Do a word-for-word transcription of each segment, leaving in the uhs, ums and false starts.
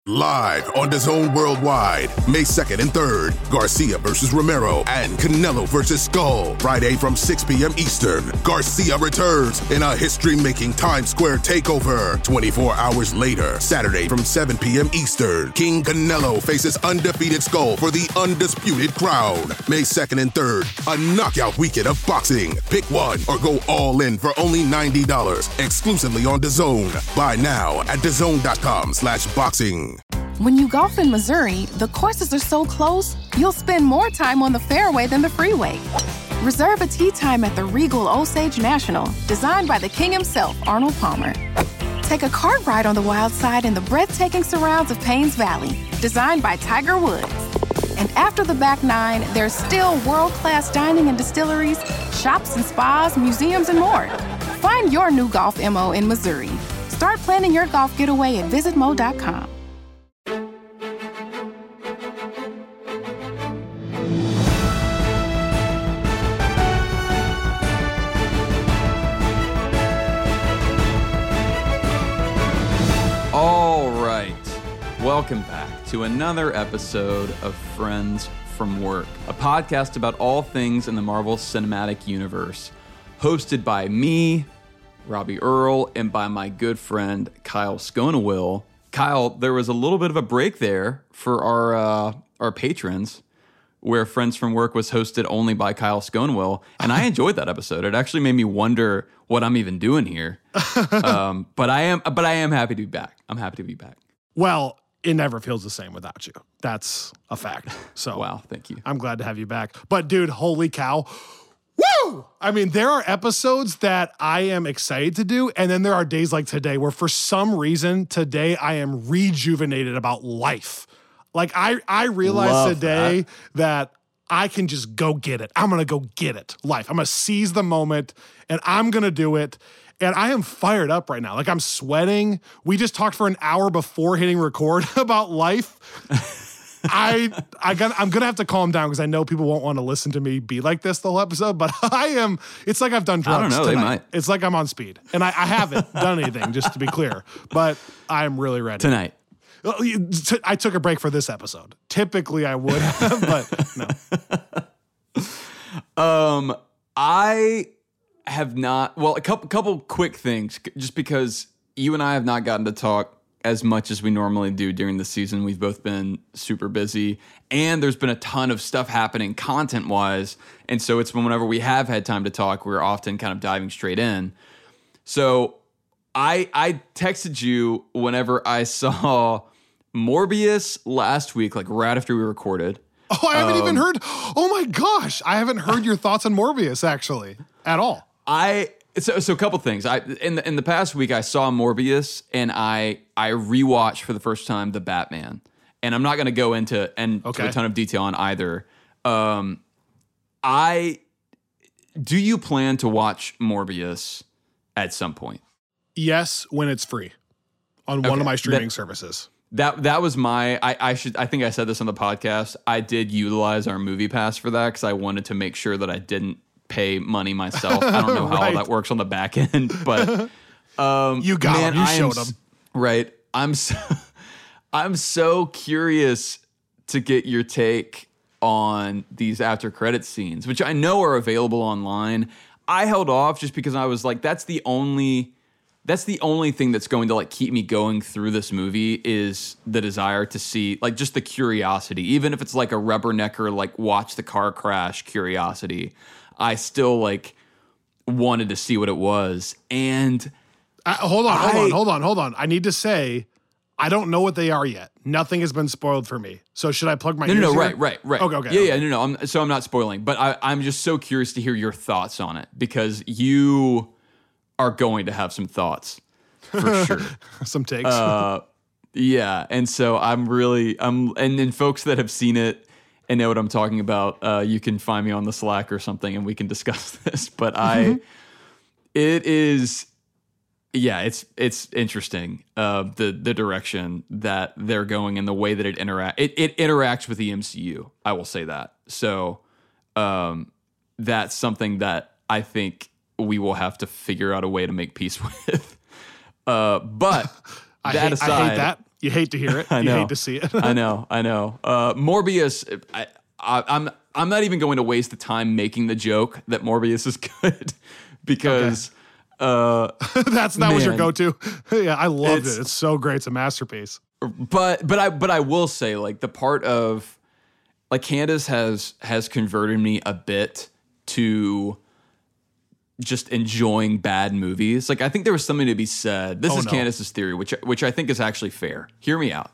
Live on DAZN Worldwide, May second and third, Garcia versus Romero and Canelo versus Skull. Friday from six p.m. Eastern, Garcia returns in a history-making Times Square takeover. twenty-four hours later, Saturday from seven p.m. Eastern, King Canelo faces undefeated Skull for the undisputed crown. May second and third, a knockout weekend of boxing. Pick one or go all in for only ninety dollars, exclusively on DAZN. Buy now at DAZN.com slash boxing. When you golf in Missouri, the courses are so close, you'll spend more time on the fairway than the freeway. Reserve a tee time at the Regal Osage National, designed by the king himself, Arnold Palmer. Take a cart ride on the wild side in the breathtaking surrounds of Paynes Valley, designed by Tiger Woods. And after the back nine, there's still world-class dining and distilleries, shops and spas, museums, and more. Find your new golf M O in Missouri. Start planning your golf getaway at visit mo dot com. All right, welcome back to another episode of Friends from Work, a podcast about all things in the Marvel Cinematic Universe, hosted by me, Robbie Earl, and by my good friend Kyle Sconewill. Kyle, there was a little bit of a break there for our uh, our patrons, where Friends from Work was hosted only by Kyle Sconewill, and I enjoyed that episode. It actually made me wonder what I'm even doing here. um, but I am, but I am happy to be back. I'm happy to be back. Well, it never feels the same without you. That's a fact. So wow, thank you. I'm glad to have you back. But dude, holy cow. Woo! I mean, there are episodes that I am excited to do, and then there are days like today where for some reason today I am rejuvenated about life. Like I, I realized Love today that. that I can just go get it. I'm going to go get it. Life. I'm going to seize the moment and I'm going to do it. And I am fired up right now. Like I'm sweating. We just talked for an hour before hitting record about life. I, I got, I'm going to have to calm down because I know people won't want to listen to me be like this the whole episode, but I am, it's like I've done drugs I don't know, tonight. they might. It's like I'm on speed and I, I haven't done anything, just to be cler, but I'm really ready. Tonight. I took a break for this episode. Typically I would have, but no. Um, I have not, well, a couple, couple quick things, just because you and I have not gotten to talk as much as we normally do during the season. We've both been super busy, and there's been a ton of stuff happening content-wise, and so it's whenever we have had time to talk, we're often kind of diving straight in. So I I texted you whenever I saw Morbius last week, like right after we recorded. Oh, I haven't um, even heard. Oh my gosh, I haven't heard your thoughts on Morbius actually at all. I so so a couple things. I in the in the past week I saw Morbius and I I rewatched for the first time the Batman, and I'm not going to go into and Okay. to a ton of detail on either. Um, I do you plan to watch Morbius at some point? Yes, when it's free on one Okay, of my streaming that- services. That that was my I, I should I think I said this on the podcast. I did utilize our Movie Pass for that because I wanted to make sure that I didn't pay money myself. I don't know how Right. all that works on the back end, but um, You got man, him. You I am showed s- him. Right. I'm so, I'm so curious to get your take on these after credit scenes, which I know are available online. I held off just because I was like, that's the only. That's the only thing that's going to like keep me going through this movie is the desire to see, like, just the curiosity. Even if it's like a rubbernecker, like watch the car crash curiosity, I still like wanted to see what it was. And Uh, hold on, hold I- on, hold on, hold on. I need to say, I don't know what they are yet. Nothing has been spoiled for me. So should I plug my no, ears no, no, here? right, right, right. Okay, okay. Yeah, okay. yeah, no, no. I'm, so I'm not spoiling, but I, I'm just so curious to hear your thoughts on it because you are going to have some thoughts for sure. Some takes. Uh, yeah, and so I'm really I'm and then folks that have seen it and know what I'm talking about, uh, you can find me on the Slack or something and we can discuss this. But I, it is, yeah, it's it's interesting uh, the the direction that they're going and the way that it interact it it interacts with the M C U. I will say that. So um, that's something that I think we will have to figure out a way to make peace with. Uh, but I, that hate, aside, I hate that. You hate to hear it. I know. You hate to see it. I know. I know. Uh, Morbius. I, I, I'm. I'm not even going to waste the time making the joke that Morbius is good because okay. uh, that's that man, was your go-to. Yeah, I loved it's, it. It's so great. It's a masterpiece. But but I but I will say like the part of like Candace has has converted me a bit to just enjoying bad movies. Like I think there was something to be said. This oh, is no. Candace's theory, which which I think is actually fair. Hear me out.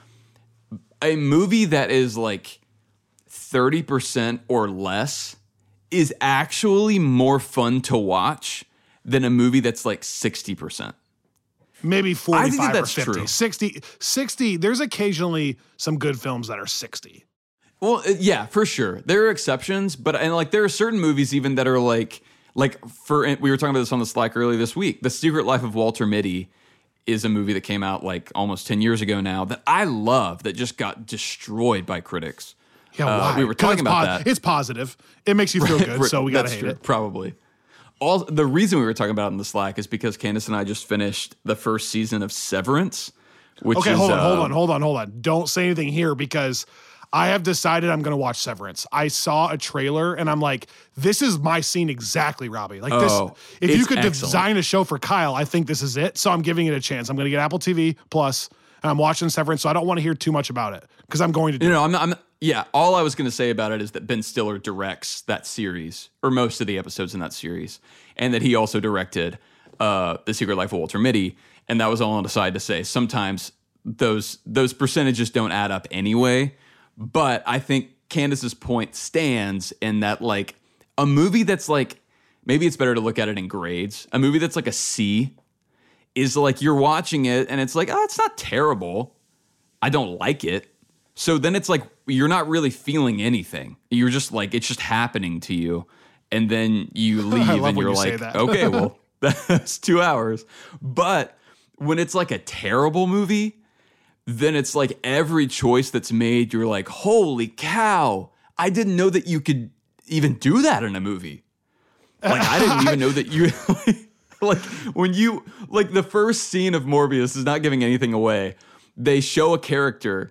A movie that is like thirty percent or less is actually more fun to watch than a movie that's like sixty percent. Maybe forty-five I think that that's or fifty. true. sixty, sixty, there's occasionally some good films that are sixty. Well, yeah, for sure. There are exceptions, but and like there are certain movies even that are like like for we were talking about this on the Slack earlier this week. The Secret Life of Walter Mitty is a movie that came out like almost ten years ago now that I love that just got destroyed by critics. Yeah, why? Uh, we were talking about pos- that. It's positive. It makes you feel good, so we gotta That's hate true, it. Probably. All the reason we were talking about it in the Slack is because Candace and I just finished the first season of Severance. Which okay, is, hold on, uh, hold on, hold on, hold on. Don't say anything here because I have decided I'm going to watch Severance. I saw a trailer and I'm like, this is my scene exactly, Robbie. Like this, Oh, if you it's could excellent. design a show for Kyle, I think this is it. So I'm giving it a chance. I'm going to get Apple T V Plus and I'm watching Severance. So I don't want to hear too much about it because I'm going to do You it. know, I'm not, I'm not, yeah, all I was going to say about it is that Ben Stiller directs that series, or most of the episodes in that series, and that he also directed uh, The Secret Life of Walter Mitty, and that was all on the side to say sometimes those those percentages don't add up anyway, but I think Candace's point stands in that, like, a movie that's like, maybe it's better to look at it in grades, a movie that's like a C is like, you're watching it, and it's like, oh, it's not terrible, I don't like it. So then it's like, you're not really feeling anything. You're just like, it's just happening to you. And then you leave love and when you're you say like, that. okay, well, that's two hours. But when it's like a terrible movie, then it's like every choice that's made, you're like, holy cow, I didn't know that you could even do that in a movie. Like, I didn't even know that you, like, when you, like, the first scene of Morbius is not giving anything away. They show a character,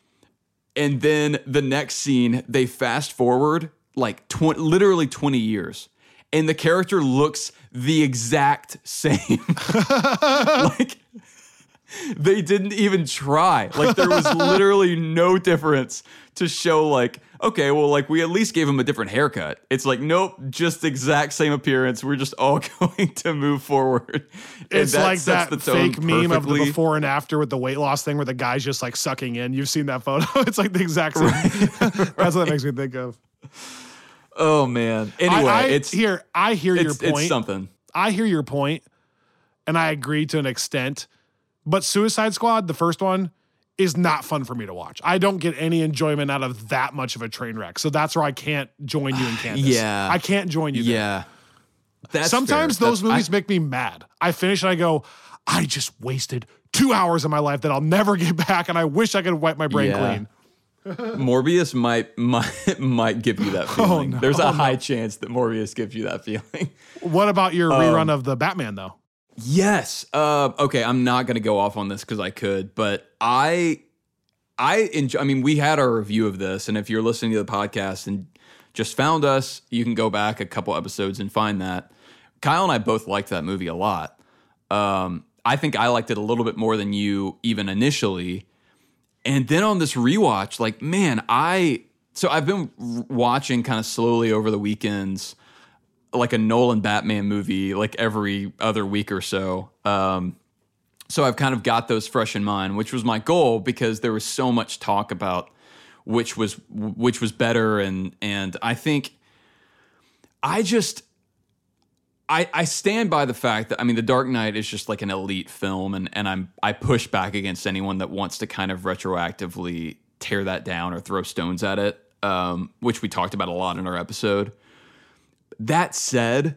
and then the next scene, they fast forward like tw- literally twenty years. And the character looks the exact same. Like, they didn't even try. Like, there was literally no difference to show, like, okay, well, like, we at least gave him a different haircut. It's like, nope, just exact same appearance. We're just all going to move forward. And It's that like sets that the tone fake meme of the perfectly. before and after with the weight loss thing where the guy's just like sucking in. You've seen that photo. It's like the exact same. That's what it makes me think of. Oh, man. Anyway, I, I, it's, here. I hear your it's, point. it's something. I hear your point, and I agree to an extent. But Suicide Squad, the first one, is not fun for me to watch. I don't get any enjoyment out of that much of a train wreck. So that's where I can't join you in Candace. Yeah. I can't join you there. Yeah. That's Sometimes fair. those That's- movies I- make me mad. I finish and I go, I just wasted two hours of my life that I'll never get back, and I wish I could wipe my brain Yeah. clean. Morbius might might might give you that feeling. no. There's a Oh, high no. chance that Morbius gives you that feeling. What about your Um, rerun of the Batman, though? Yes. Uh, okay, I'm not going to go off on this because I could, but I I enjoy. I mean, we had our review of this, and if you're listening to the podcast and just found us, you can go back a couple episodes and find that. Kyle and I both liked that movie a lot. Um, I think I liked it a little bit more than you even initially. And then on this rewatch, like, man, I so I've been r- watching kind of slowly over the weekends, like a Nolan Batman movie, like every other week or so. Um, so I've kind of got those fresh in mind, which was my goal because there was so much talk about which was which was better, and and I think I just. I, I stand by the fact that, I mean, The Dark Knight is just like an elite film, and, and I'm I push back against anyone that wants to kind of retroactively tear that down or throw stones at it, um, which we talked about a lot in our episode. That said,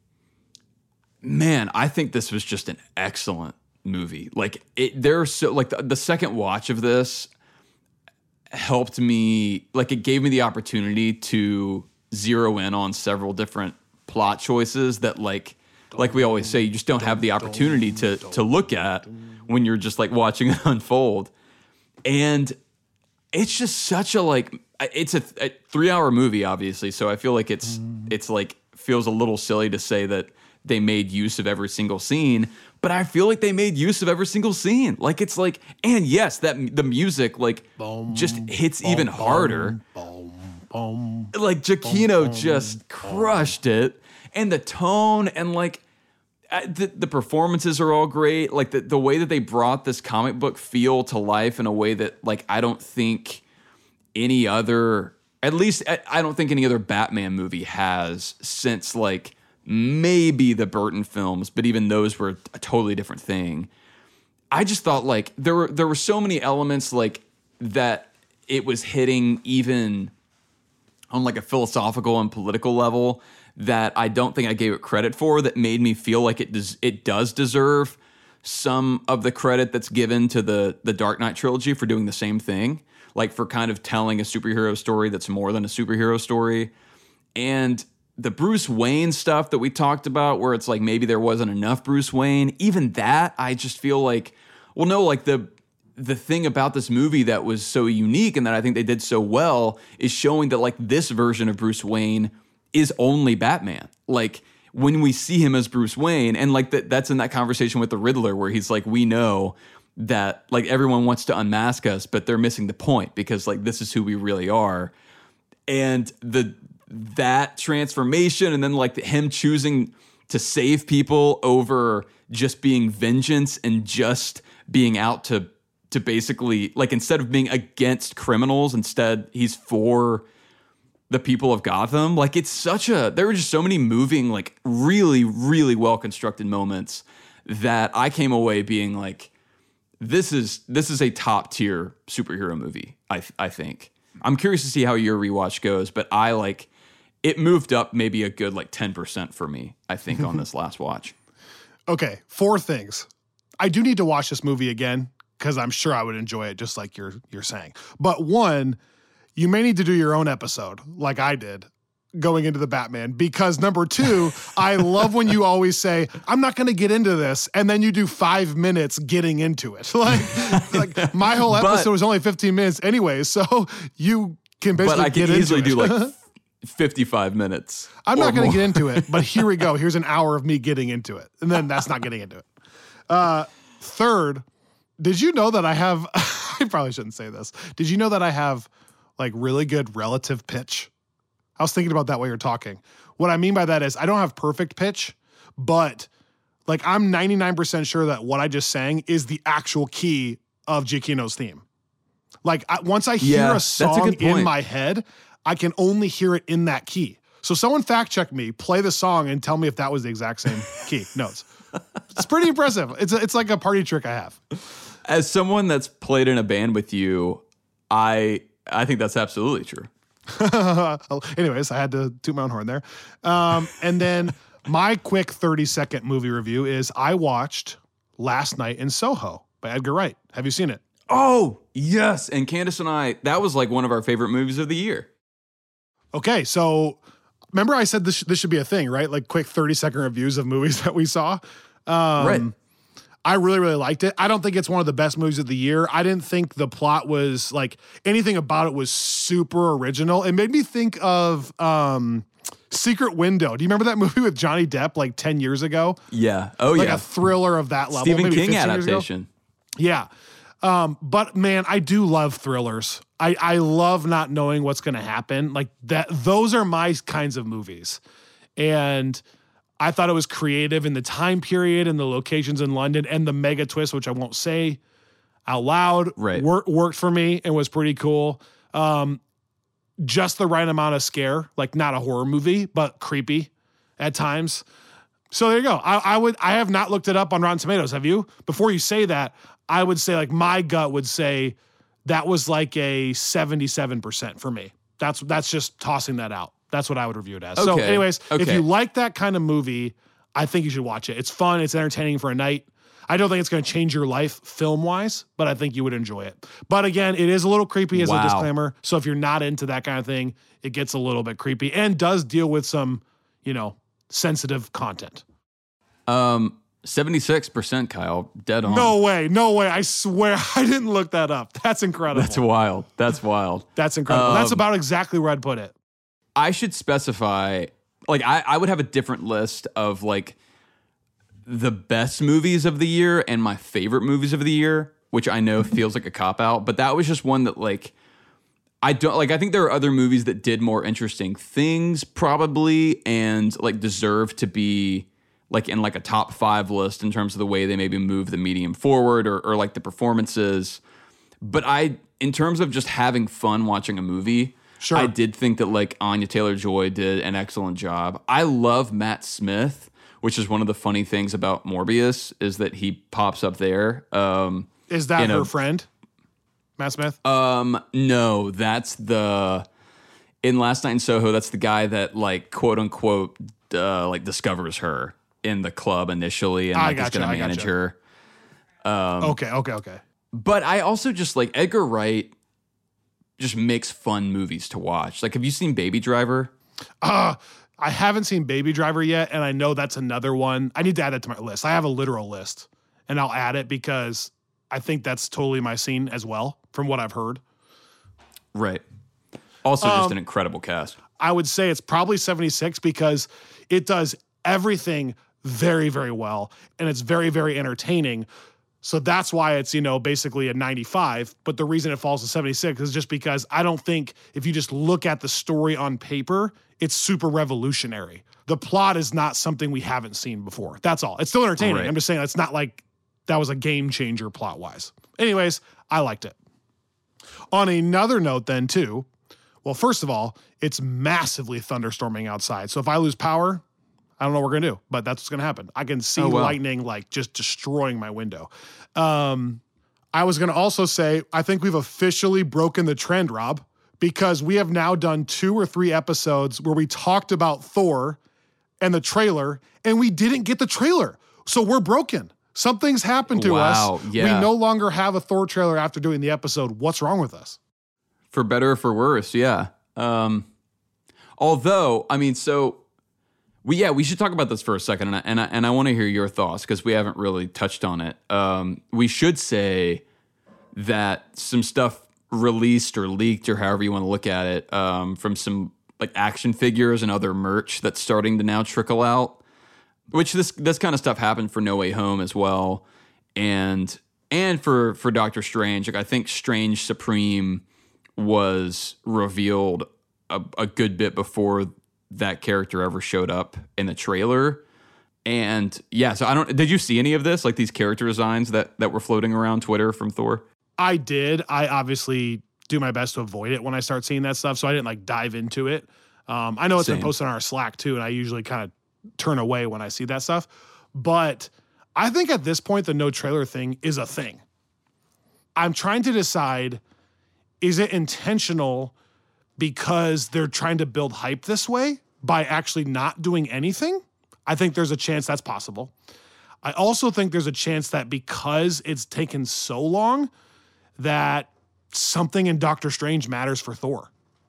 man, I think this was just an excellent movie. Like, it, there's so, like, the, the second watch of this helped me, like, it gave me the opportunity to zero in on several different plot choices that, like like we always say, you just don't have the opportunity to to look at when you're just like watching it unfold. And it's just such a like, it's a, a three hour movie, obviously. So I feel like it's, mm. it's like, feels a little silly to say that they made use of every single scene, but I feel like they made use of every single scene. Like it's like, and yes, that the music like boom, just hits boom, even harder. Boom, boom, like Giacchino boom, just crushed boom. it, and the tone and like the, the performances are all great. Like the the way that they brought this comic book feel to life in a way that like I don't think any other, at least I don't think any other Batman movie has since like. Maybe the Burton films, but even those were a totally different thing. I just thought like there were there were so many elements like that it was hitting even on like a philosophical and political level that I don't think I gave it credit for, that made me feel like it does it does deserve some of the credit that's given to the the Dark Knight trilogy for doing the same thing, like for kind of telling a superhero story that's more than a superhero story. And the Bruce Wayne stuff that we talked about, where it's like maybe there wasn't enough Bruce Wayne, even that, I just feel like, well, no, like the the thing about this movie that was so unique and that I think they did so well is showing that like this version of Bruce Wayne is only Batman. Like when we see him as Bruce Wayne, and like that that's in that conversation with the Riddler where he's like, we know that like everyone wants to unmask us, but they're missing the point because like this is who we really are. And the that transformation, and then like him choosing to save people over just being vengeance and just being out to to basically like, instead of being against criminals, instead he's for the people of Gotham. Like it's such a, there were just so many moving, like really, really well constructed moments that I came away being like, this is this is a top tier superhero movie. I I think. I'm curious to see how your rewatch goes, but I like. It moved up maybe a good like ten percent for me, I think, on this last watch. Okay, four things. I do need to watch this movie again because I'm sure I would enjoy it just like you're you're saying. But one, you may need to do your own episode like I did going into the Batman, because number two, I love when you always say, I'm not going to get into this, and then you do five minutes getting into it. Like, like my whole episode but, was only fifteen minutes anyway, so you can basically but I get can easily into do it. like fifty-five minutes. I'm not going to get into it, but here we go. Here's an hour of me getting into it. And then that's not getting into it. Uh, third, did you know that I have, I probably shouldn't say this. Did you know that I have like really good relative pitch? I was thinking about that while you're talking. What I mean by that is I don't have perfect pitch, but like I'm ninety-nine percent sure that what I just sang is the actual key of Giacchino's theme. Like I, once I hear yeah, a song a in my head, I can only hear it in that key. So someone fact check me, play the song, and tell me if that was the exact same key notes. It's pretty impressive. It's a, it's like a party trick I have. As someone that's played in a band with you, I I think that's absolutely true. Anyways, I had to toot my own horn there. Um, and then my quick thirty second movie review is I watched Last Night in Soho by Edgar Wright. Have you seen it? Oh, yes. And Candace and I, that was like one of our favorite movies of the year. Okay, so remember I said this, this should be a thing, right? Like quick thirty second reviews of movies that we saw. Um, right. I really, really liked it. I don't think it's one of the best movies of the year. I didn't think the plot was like anything about it was super original. It made me think of um, Secret Window. Do you remember that movie with Johnny Depp like ten years ago? Yeah. Oh, like yeah. Like a thriller of that level. Stephen maybe King adaptation. Yeah. Um, but man, I do love thrillers. I, I love not knowing what's going to happen. Like that, those are my kinds of movies. And I thought it was creative in the time period and the locations in London, and the mega twist, which I won't say out loud, right. wor- worked for me and was pretty cool. Um, just the right amount of scare, like not a horror movie, but creepy at times. So there you go. I, I would, I have not looked it up on Rotten Tomatoes. Have you? Before you say that, I would say like my gut would say that was like a seventy-seven percent for me. That's, that's just tossing that out. That's what I would review it as. Okay. So anyways, okay. if you like that kind of movie, I think you should watch it. It's fun. It's entertaining for a night. I don't think it's going to change your life film-wise, but I think you would enjoy it. But again, it is a little creepy as wow. a disclaimer. So if you're not into that kind of thing, it gets a little bit creepy and does deal with some, you know, sensitive content. Um, seventy-six percent, Kyle. Dead on. No way. No way. I swear I didn't look that up. That's incredible. That's wild. That's wild. That's incredible. Um, That's about exactly where I'd put it. I should specify, like, I, I would have a different list of, like, the best movies of the year and my favorite movies of the year, which I know feels like a cop-out, but that was just one that, like, I don't, like, I think there are other movies that did more interesting things, probably, and, like, deserve to be, like, in, like, a top five list in terms of the way they maybe move the medium forward or, or like, the performances. But I, in terms of just having fun watching a movie, Sure. I did think that, like, Anya Taylor-Joy did an excellent job. I love Matt Smith, which is one of the funny things about Morbius, is that he pops up there. Um, Is that her a, friend, Matt Smith? Um, no, that's the, in Last Night in Soho, that's the guy that, like, quote unquote, uh, like, discovers her in the club initially and, like, is gotcha, going I to manage gotcha. her. Um, okay, okay, okay. But I also just, like, Edgar Wright just makes fun movies to watch. Like, have you seen Baby Driver? Uh, I haven't seen Baby Driver yet, and I know that's another one. I need to add that to my list. I have a literal list, and I'll add it because I think that's totally my scene as well, from what I've heard. Right. Also, just Um, an incredible cast. I would say it's probably seventy-six because it does everything very, very well, and it's very, very entertaining. So that's why it's, you know, basically a ninety-five. But the reason it falls to seventy-six is just because I don't think if you just look at the story on paper, it's super revolutionary. The plot is not something we haven't seen before. That's all. It's still entertaining. Right. I'm just saying it's not like that was a game changer plot wise. Anyways, I liked it. On another note then too, well, first of all, it's massively thunderstorming outside. So if I lose power, I don't know what we're going to do, but that's what's going to happen. I can see Oh, wow. lightning like just destroying my window. Um, I was going to also say, I think we've officially broken the trend, Rob, because we have now done two or three episodes where we talked about Thor and the trailer, and we didn't get the trailer. So we're broken. Something's happened to Wow, us. yeah. We no longer have a Thor trailer after doing the episode. What's wrong with us? For better or for worse, yeah. Um, although, I mean, so we yeah, we should talk about this for a second, and I, and I, and I want to hear your thoughts because we haven't really touched on it. Um, we should say that some stuff released or leaked or however you want to look at it um, from some like action figures and other merch that's starting to now trickle out. Which this this kind of stuff happened for No Way Home as well, and and for for Doctor Strange. Like I think Strange Supreme was revealed a, a good bit before that character ever showed up in the trailer. And yeah, so I don't. Did you see any of this? Like these character designs that that were floating around Twitter from Thor? I did. I obviously do my best to avoid it when I start seeing that stuff, so I didn't like dive into it. Um, I know it's Same. been posted on our Slack too, and I usually kind of turn away when I see that stuff. But I think at this point, the no trailer thing is a thing. I'm trying to decide, is it intentional because they're trying to build hype this way by actually not doing anything? I think there's a chance that's possible. I also think there's a chance that because it's taken so long that something in Doctor Strange matters for Thor.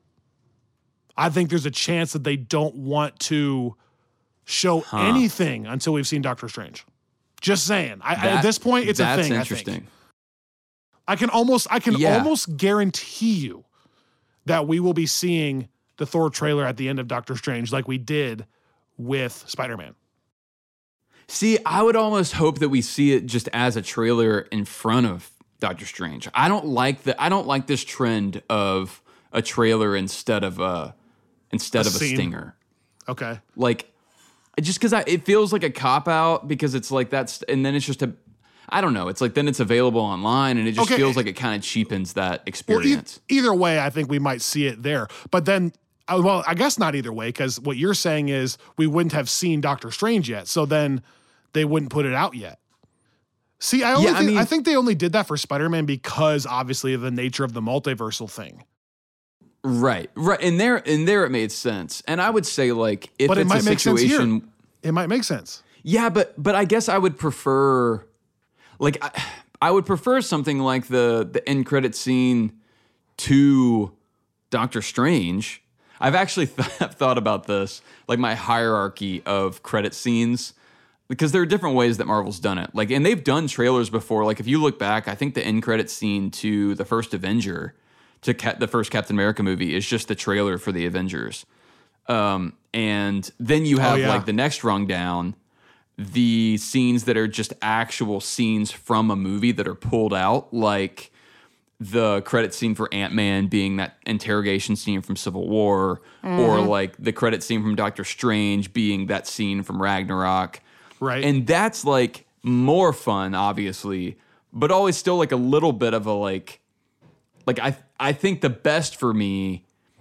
I think there's a chance that they don't want to show Huh. anything until we've seen Doctor Strange. Just saying. I, I- That- at this point, it's a that's thing. interesting. I think. I can almost, I can Yeah. almost guarantee you that we will be seeing the Thor trailer at the end of Doctor Strange, like we did with Spider-Man. See, I would almost hope that we see it just as a trailer in front of Doctor Strange. I don't like the I don't like this trend of a trailer instead of a instead A of a scene. stinger. Okay. Like just because it feels like a cop out because it's like that's and then it's just a I don't know. It's like then it's available online and it just Okay. feels like it kind of cheapens that Well, e- experience. either way, I think we might see it there. But then, uh, well, I guess not either way, because what you're saying is we wouldn't have seen Doctor Strange yet. So then they wouldn't put it out yet. See, I, only Yeah, I think, I, mean- think they only did that for Spider-Man because obviously of the nature of the multiversal thing. Right, right. And there, and there, it made sense. And I would say, like, if But it it's might a make sense here. situation, It might make sense. yeah, but but I guess I would prefer, like, I, I would prefer something like the the end credit scene to Doctor Strange. I've actually th- thought about this, like my hierarchy of credit scenes. because there are different ways that Marvel's done it. Like, and they've done trailers before. Like, if you look back, I think the end credit scene to the first Avenger, to Cap- the first Captain America movie, is just the trailer for the Avengers. Um, and then you have oh, yeah. like the next rung down, the scenes that are just actual scenes from a movie that are pulled out, like the credit scene for Ant-Man being that interrogation scene from Civil War, mm-hmm. or like the credit scene from Doctor Strange being that scene from Ragnarok. Right. And that's like more fun, obviously, but always still like a little bit of a like, like I, I think the best for me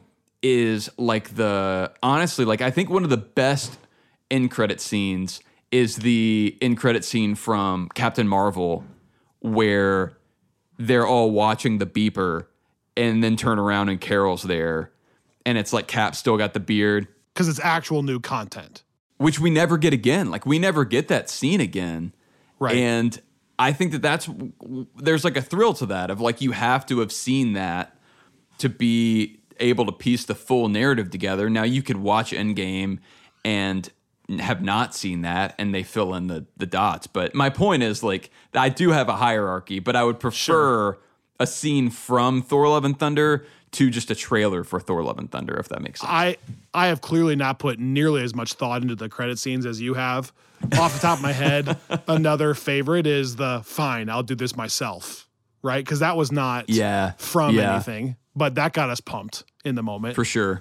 is like the, honestly, like I think one of the best end credit scenes is the end credit scene from Captain Marvel, where they're all watching the beeper and then turn around and Carol's there. And it's like Cap still got the beard. Because it's actual new content. Which we never get again. Like, we never get that scene again. Right. And I think that that's, there's like a thrill to that of like, you have to have seen that to be able to piece the full narrative together. Now, you could watch Endgame and have not seen that and they fill in the, the dots. But my point is, like, I do have a hierarchy, but I would prefer sure. a scene from Thor Love and Thunder to just a trailer for Thor Love and Thunder, if that makes sense. I, I have clearly not put nearly as much thought into the credit scenes as you have. Off the top of my head, another favorite is the, fine, I'll do this myself, right? Because that was not yeah. from yeah. anything, but that got us pumped in the moment. For sure.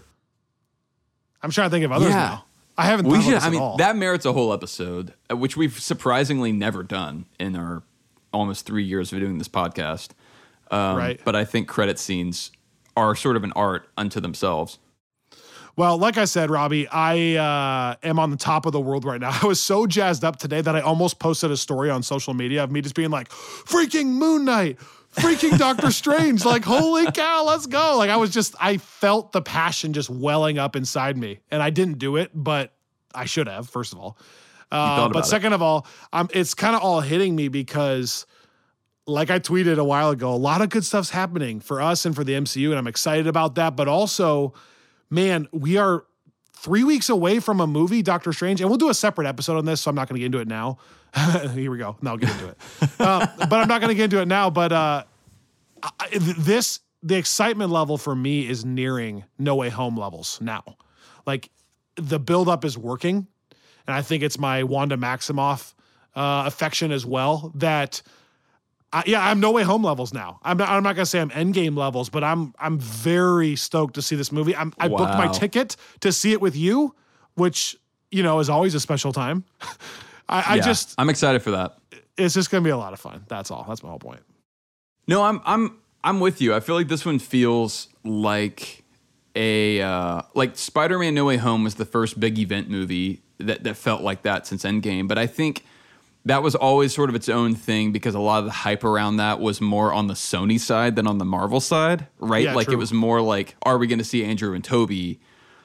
I'm trying to think of others yeah. now. I haven't we thought should, about this I mean, at all. That merits a whole episode, which we've surprisingly never done in our almost three years of doing this podcast. Um, right. But I think credit scenes are sort of an art unto themselves. Well, like I said, Robbie, I uh, am on the top of the world right now. I was so jazzed up today that I almost posted a story on social media of me just being like, freaking Moon Knight, freaking Doctor Strange, like, holy cow, let's go. Like, I was just, I felt the passion just welling up inside me. And I didn't do it, but I should have, first of all. Uh, but second it. of all, um, it's kind of all hitting me because, like I tweeted a while ago, a lot of good stuff's happening for us and for the M C U, and I'm excited about that. But also, man, we are three weeks away from a movie, Doctor Strange, and we'll do a separate episode on this, so I'm not going to get into it now. Here we go. No, I'll get into it. uh, but I'm not going to get into it now. But uh, I, this, the excitement level for me is nearing No Way Home levels now. Like, the buildup is working, and I think it's my Wanda Maximoff uh, affection as well that... I, yeah, I'm No Way Home levels now. I'm not, I'm not gonna say I'm Endgame levels, but I'm I'm very stoked to see this movie. I'm, I wow. booked my ticket to see it with you, which, you know, is always a special time. I, I yeah, just I'm excited for that. It's just gonna be a lot of fun. That's all. That's my whole point. No, I'm I'm I'm with you. I feel like this one feels like a uh, like Spider-Man No Way Home was the first big event movie that that felt like that since Endgame, but I think that was always sort of its own thing because a lot of the hype around that was more on the Sony side than on the Marvel side, right? Yeah, like true. It was more like, are we going to see Andrew and Tobey?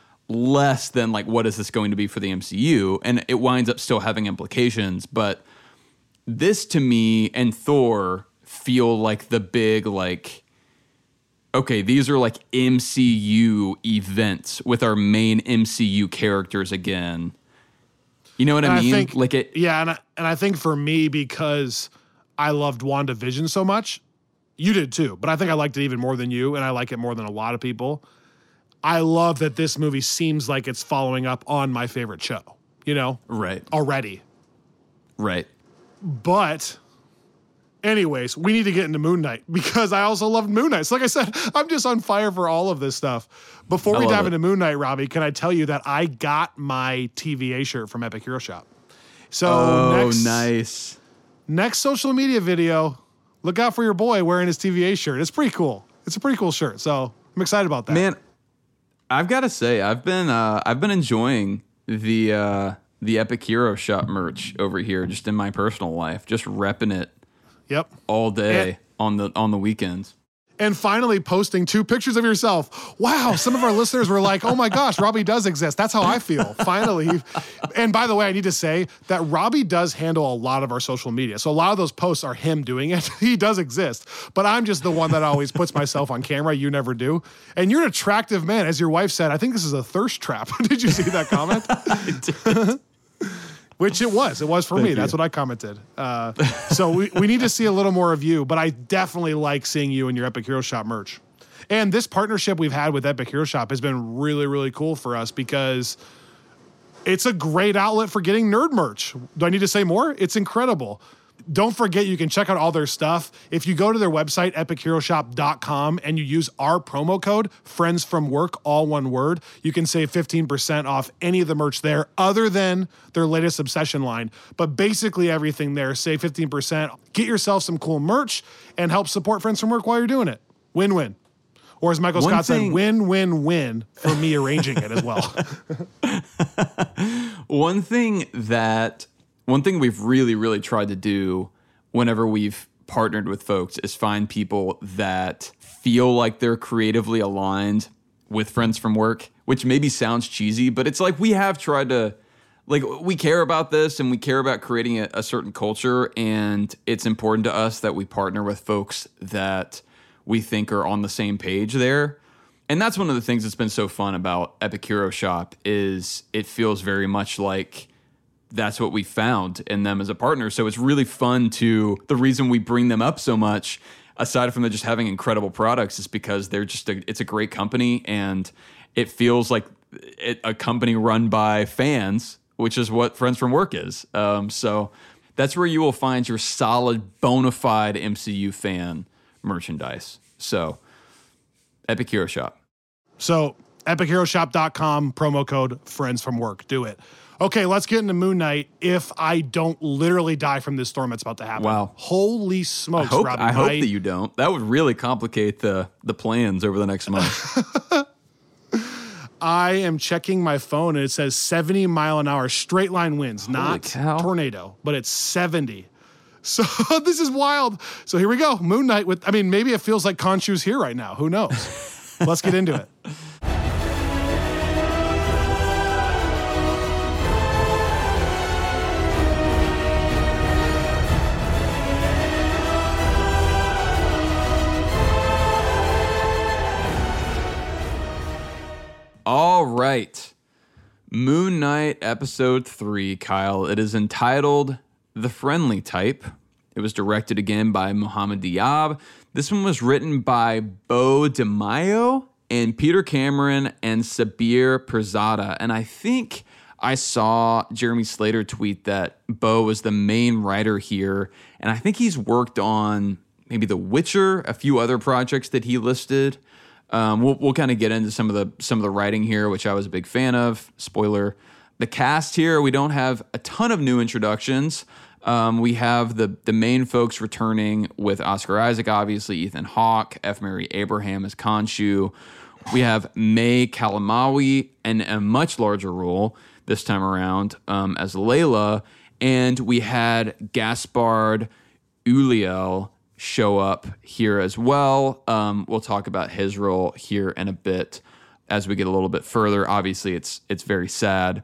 Less than like, what is this going to be for the M C U? And it winds up still having implications. But this to me and Thor feel like the big like, okay, these are like M C U events with our main M C U characters again. You know what And I mean? I think, like it. Yeah, and I, and I think for me, because I loved WandaVision so much, you did too, but I think I liked it even more than you, and I like it more than a lot of people. I love that this movie seems like it's following up on my favorite show, you know? Right. Already. Right. But anyways, we need to get into Moon Knight because I also loved Moon Knight. So like I said, I'm just on fire for all of this stuff. Before I we love dive it. into Moon Knight, Robbie, can I tell you that I got my T V A shirt from Epic Hero Shop. So Oh, next, nice. next social media video, look out for your boy wearing his T V A shirt. It's pretty cool. It's a pretty cool shirt. So I'm excited about that. Man, I've got to say, I've been uh, I've been enjoying the uh, the Epic Hero Shop merch over here, just in my personal life, just repping it Yep. all day And- on the on the weekends. And finally posting two pictures of yourself. Wow, some of our listeners were like, oh my gosh, Robbie does exist. That's how I feel, finally. And by the way, I need to say that Robbie does handle a lot of our social media. So a lot of those posts are him doing it. He does exist. But I'm just the one that always puts myself on camera. You never do. And you're an attractive man. As your wife said, I think this is a thirst trap. Did you see that comment? Which it was. It was for Thank me. you. That's what I commented. Uh, so we, we need to see a little more of you, but I definitely like seeing you in your Epic Hero Shop merch. And this partnership we've had with Epic Hero Shop has been really, really cool for us because it's a great outlet for getting nerd merch. Do I need to say more? It's incredible. Don't forget, you can check out all their stuff. If you go to their website, epic hero shop dot com, and you use our promo code, Friends from Work, all one word, you can save fifteen percent off any of the merch there other than their latest Obsession line. But basically everything there, save fifteen percent. Get yourself some cool merch and help support Friends from Work while you're doing it. Win-win. Or as Michael One Scott thing- said, win-win-win for me arranging it as well. One thing that one thing we've really, really tried to do whenever we've partnered with folks is find people that feel like they're creatively aligned with Friends from Work, which maybe sounds cheesy, but it's like we have tried to, like, we care about this and we care about creating a, a certain culture, and it's important to us that we partner with folks that we think are on the same page there. And that's one of the things that's been so fun about Epic Hero Shop is it feels very much like that's what we found in them as a partner. So it's really fun to, the reason we bring them up so much, aside from them just having incredible products, is because they're just, a, it's a great company, and it feels like it, a company run by fans, which is what Friends from Work is. Um, so that's where you will find your solid, bona fide M C U fan merchandise. So Epic Hero Shop. So epic hero shop dot com, promo code Friends from Work. Do it. Okay, let's get into Moon Knight. If I don't literally die from this storm that's about to happen. Wow. Holy I smokes, hope, Robbie. I hope My- that you don't. That would really complicate the the plans over the next month. I am checking my phone and it says seventy mile an hour straight line winds, not cow. tornado, but it's seventy. So this is wild. So here we go. Moon Knight with, I mean, maybe it feels like Khonshu's here right now. Who knows? Let's get into it. All right. Moon Knight episode three, Kyle. It is entitled The Friendly Type. It was directed again by Mohamed Diab. This one was written by Beau DeMaio and Peter Cameron and Sabir Pirzada. And I think I saw Jeremy Slater tweet that Beau was the main writer here. And I think he's worked on maybe The Witcher, a few other projects that he listed. Um, we'll we'll kind of get into some of the some of the writing here, which I was a big fan of. Spoiler: the cast here, we don't have a ton of new introductions. Um, we have the the main folks returning with Oscar Isaac, obviously Ethan Hawke, F. Mary Abraham as Khonshu. We have May Kalamawi in a much larger role this time around um, as Layla, and we had Gaspard Ulliel show up here as well. Um, we'll talk about his role here in a bit as we get a little bit further. Obviously, it's it's very sad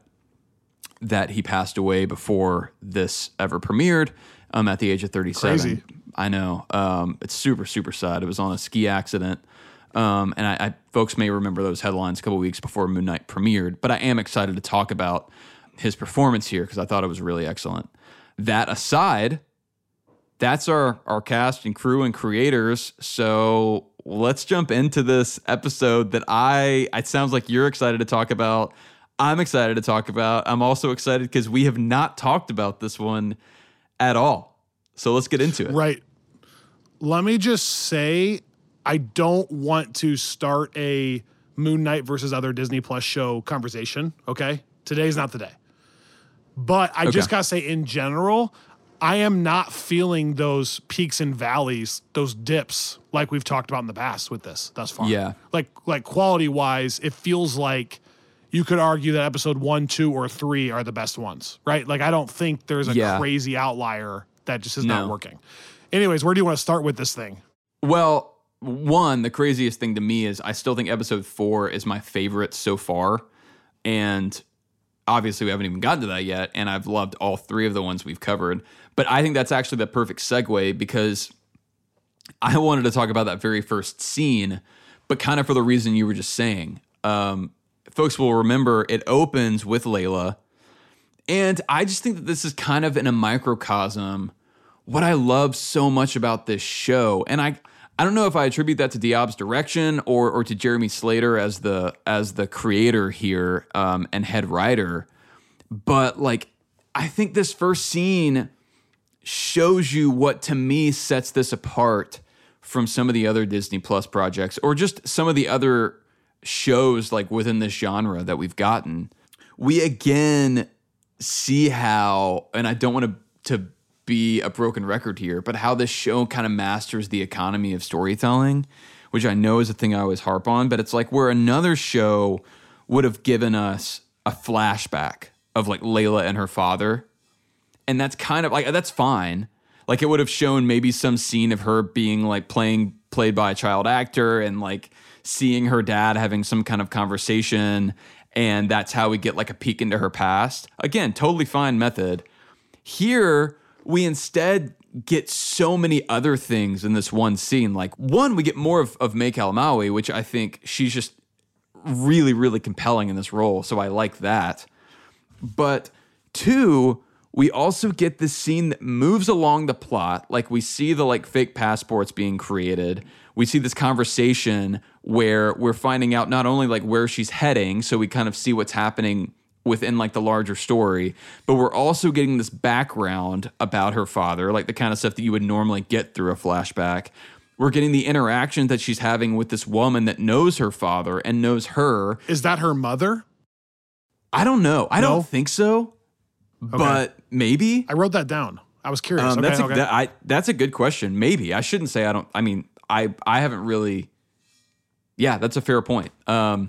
that he passed away before this ever premiered um, at the age of thirty-seven. Crazy. I know. Um, it's super, super sad. It was on a ski accident. Um, and I, I folks may remember those headlines a couple weeks before Moon Knight premiered. But I am excited to talk about his performance here because I thought it was really excellent. That aside, that's our, our cast and crew and creators. So let's jump into this episode that I, it sounds like you're excited to talk about. I'm excited to talk about. I'm also excited because we have not talked about this one at all. So let's get into it. Right. Let me just say, I don't want to start a Moon Knight versus other Disney Plus show conversation, okay? Today's not the day. But I Okay. just got to say, in general, I am not feeling those peaks and valleys, those dips like we've talked about in the past with this thus far. Yeah. Like, like quality-wise, it feels like you could argue that episode one, two, or three are the best ones, right? Like, I don't think there's a Yeah. crazy outlier that just is No. not working. Anyways, where do you want to start with this thing? Well, one, the craziest thing to me is I still think episode four is my favorite so far. And obviously we haven't even gotten to that yet. And I've loved all three of the ones we've covered. But I think that's actually the perfect segue because I wanted to talk about that very first scene, but kind of for the reason you were just saying. Um, folks will remember it opens with Layla And I just think that this is kind of in a microcosm what I love so much about this show. And I I don't know if I attribute that to Diab's direction or or to Jeremy Slater as the as the creator here um, and head writer. But like, I think this first scene shows you what to me sets this apart from some of the other Disney Plus projects or just some of the other shows like within this genre that we've gotten. We again see how, and I don't want to to be a broken record here, but how this show kind of masters the economy of storytelling, which I know is a thing I always harp on, but it's like where another show would have given us a flashback of like Layla and her father. And that's kind of like, that's fine. Like it would have shown maybe some scene of her being like playing, played by a child actor and like seeing her dad having some kind of conversation. And that's how we get like a peek into her past. Again, totally fine method. Here, we instead get so many other things in this one scene. Like one, we get more of, of May Calamawy, which I think she's just really, really compelling in this role. So I like that. But two, we also get this scene that moves along the plot. Like we see the like fake passports being created. We see this conversation where we're finding out not only like where she's heading, so we kind of see what's happening within like the larger story, but we're also getting this background about her father, like the kind of stuff that you would normally get through a flashback. We're getting the interaction that she's having with this woman that knows her father and knows her. Is that her mother? I don't know. I No? don't think so, Okay. but maybe. I wrote that down. I was curious. Um, okay, that's, a, okay. that, I, that's a good question. Maybe. I shouldn't say I don't. I mean, I, I haven't really. Yeah, that's a fair point. Um,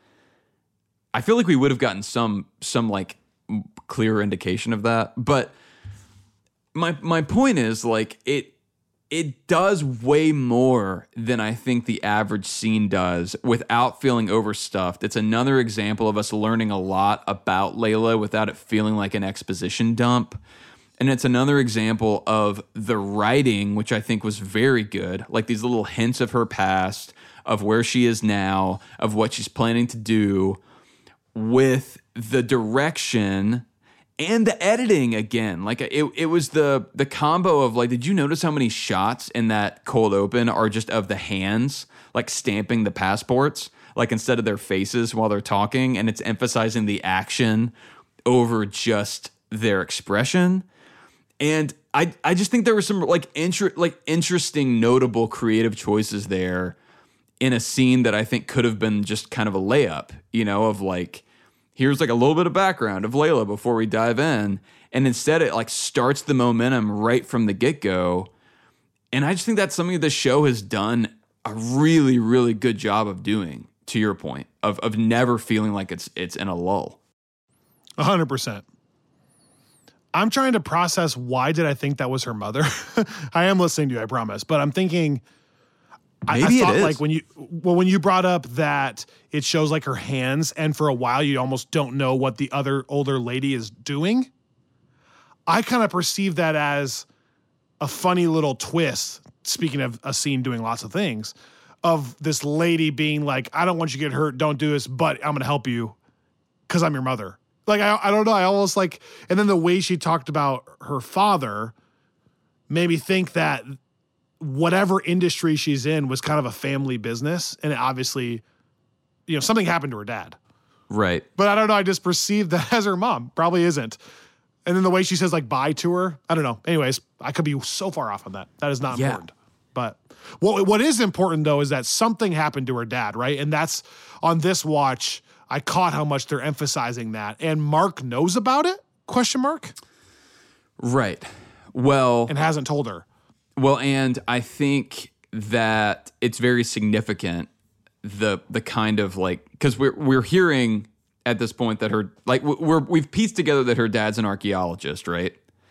I feel like we would have gotten some some like clearer indication of that, but my my point is like it it does way more than I think the average scene does without feeling overstuffed. It's another example of us learning a lot about Layla without it feeling like an exposition dump. And it's another example of the writing, which I think was very good, like these little hints of her past, of where she is now, of what she's planning to do, with the direction and the editing again. Like it, it was the the combo of like, did you notice how many shots in that cold open are just of the hands, like stamping the passports, like instead of their faces while they're talking, and it's emphasizing the action over just their expression. And I I just think there were some like inter- like interesting, notable creative choices there in a scene that I think could have been just kind of a layup, you know, of like, here's like a little bit of background of Layla before we dive in. And instead it like starts the momentum right from the get-go. And I just think that's something that the show has done a really, really good job of doing, to your point, of of never feeling like it's it's in a lull. A hundred percent. I'm trying to process why did I think that was her mother? I am listening to you, I promise. But I'm thinking, I, Maybe I thought it is. like when you well when you brought up that it shows like her hands, and for a while you almost don't know what the other older lady is doing. I kind of perceive that as a funny little twist. Speaking of a scene doing lots of things, of this lady being like, I don't want you to get hurt, don't do this, but I'm gonna help you because I'm your mother. Like I I don't know, I almost like, and then the way she talked about her father made me think that whatever industry she's in was kind of a family business. And it obviously, you know, something happened to her dad. Right. But I don't know. I just perceived that as her mom. Probably isn't. And then the way she says like bye to her, I don't know. Anyways, I could be so far off on that. That is not Yeah. important. But what what is important though is that something happened to her dad, right? And that's on this watch. I caught how much they're emphasizing that. And Mark knows about it? Question mark? Right. Well, And hasn't told her. Well, and I think that it's very significant, the the kind of like, because we're we're hearing at this point that her like we're we've pieced together that her dad's an archaeologist, right?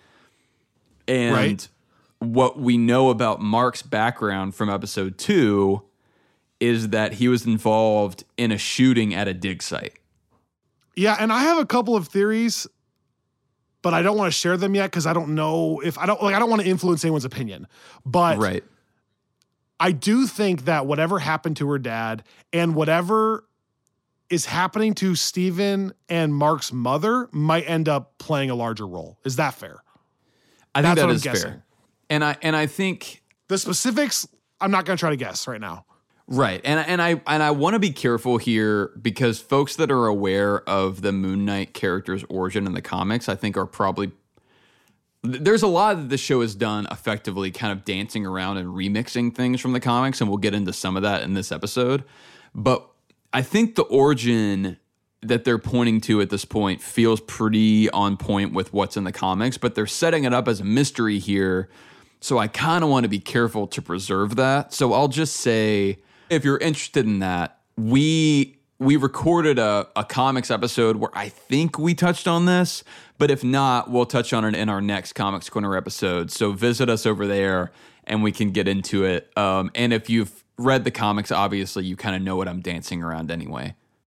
And Right. what we know about Mark's background from episode two is that he was involved in a shooting at a dig site. Yeah, and I have a couple of theories, but I don't want to share them yet because I don't know if I don't like I don't want to influence anyone's opinion. But Right. I do think that whatever happened to her dad and whatever is happening to Steven and Mark's mother might end up playing a larger role. Is that fair? I think That's that what is I'm guessing. fair. And I and I think the specifics, I'm not going to try to guess right now. Right. And and I and I want to be careful here because folks that are aware of the Moon Knight character's origin in the comics, I think are probably there's a lot that the show has done effectively kind of dancing around and remixing things from the comics, and we'll get into some of that in this episode. But I think the origin that they're pointing to at this point feels pretty on point with what's in the comics, but they're setting it up as a mystery here. So I kind of want to be careful to preserve that. So I'll just say, if you're interested in that, we we recorded a, a comics episode where I think we touched on this, but if not, we'll touch on it in our next Comics Corner episode. So visit us over there and we can get into it. Um, and if you've read the comics, obviously you kind of know what I'm dancing around anyway.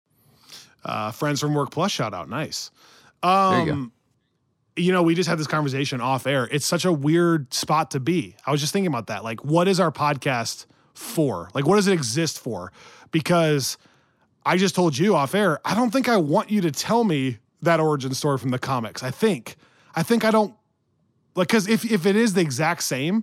Uh, Friends from Work Plus shout out. Nice. Um, there you go. You know, we just had this conversation off air. It's such a weird spot to be. I was just thinking about that. Like, what is our podcast for? Like, what does it exist for? Because I just told you off air, I don't think I want you to tell me that origin story from the comics. I think, I think I don't, like, because if, if it is the exact same,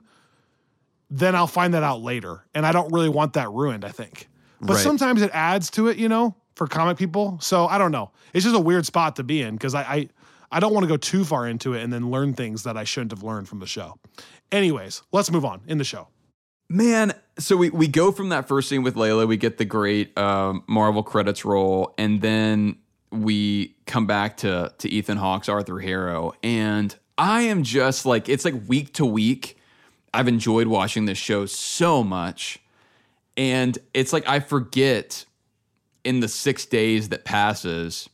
then I'll find that out later. And I don't really want that ruined, I think. But Right. sometimes it adds to it, you know, for comic people. So I don't know. It's just a weird spot to be in because I, I, I don't want to go too far into it and then learn things that I shouldn't have learned from the show. Anyways, let's move on in the show. Man, so we, we go from that first scene with Layla, we get the great um, Marvel credits roll, and then we come back to to Ethan Hawke's Arthur Harrow, and I am just like, it's like week to week, I've enjoyed watching this show so much, and it's like I forget in the six days that passes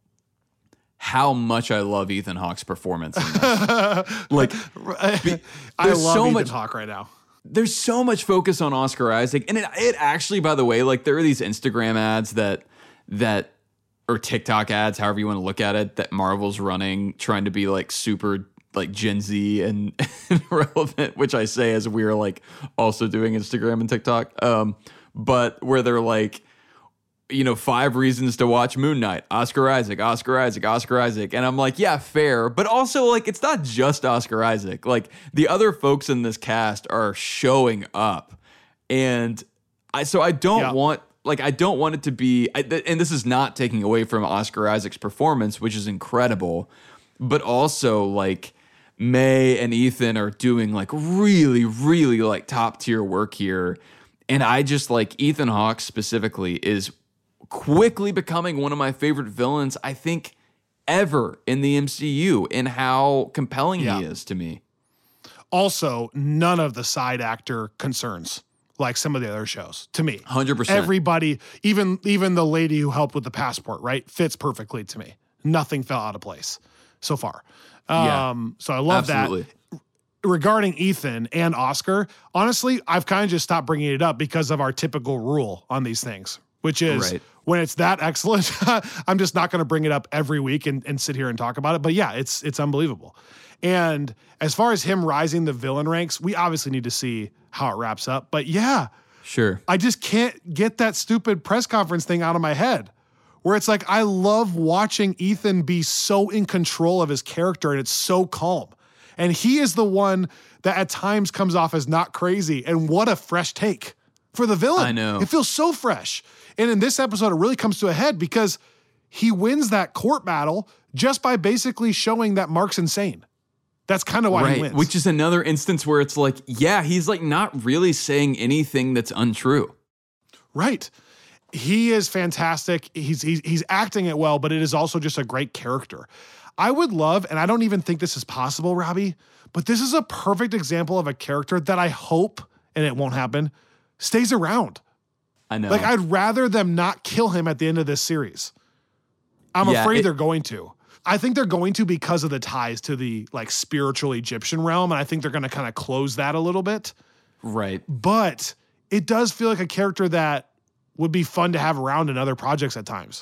how much I love Ethan Hawke's performance in this. Like, I there's love so Ethan much- Hawke right now. There's so much focus on Oscar Isaac, and it, it actually, by the way, like there are these Instagram ads that that or TikTok ads, however you want to look at it, that Marvel's running, trying to be like super like Gen Z and, and relevant, which I say as we're like also doing Instagram and TikTok, um, but where they're like, you know, five reasons to watch Moon Knight, Oscar Isaac, Oscar Isaac, Oscar Isaac. And I'm like, yeah, fair. But also, like, it's not just Oscar Isaac. Like, the other folks in this cast are showing up. And I, so I don't Yeah. want, like, I don't want it to be, I, th- and this is not taking away from Oscar Isaac's performance, which is incredible. But also, like, May and Ethan are doing, like, really, really, like, top tier work here. And I just, like, Ethan Hawke specifically is quickly becoming one of my favorite villains, I think, ever in the M C U, in how compelling Yeah. he is to me. Also, none of the side actor concerns like some of the other shows to me. one hundred percent. Everybody, even even the lady who helped with the passport, right, fits perfectly to me. Nothing fell out of place so far. Yeah. Um, so I love Absolutely. that. Regarding Ethan and Oscar, honestly, I've kind of just stopped bringing it up because of our typical rule on these things, which is Right. when it's that excellent, I'm just not going to bring it up every week and, and sit here and talk about it. But yeah, it's it's unbelievable. And as far as him rising the villain ranks, we obviously need to see how it wraps up. But yeah, Sure. I just can't get that stupid press conference thing out of my head where it's like, I love watching Ethan be so in control of his character and it's so calm. And he is the one that at times comes off as not crazy. And what a fresh take for the villain. I know. It feels so fresh. And in this episode, it really comes to a head because he wins that court battle just by basically showing that Mark's insane. That's kind of why he Right. wins. Which is another instance where it's like, yeah, he's like not really saying anything that's untrue. Right. He is fantastic. He's, he's he's acting it well, but it is also just a great character. I would love, and I don't even think this is possible, Robbie, but this is a perfect example of a character that I hope, and it won't happen, stays around. I know. Like, I'd rather them not kill him at the end of this series. I'm Yeah, afraid it- they're going to. I think they're going to because of the ties to the like spiritual Egyptian realm, and I think they're going to kind of close that a little bit. right. But it does feel like a character that would be fun to have around in other projects at times.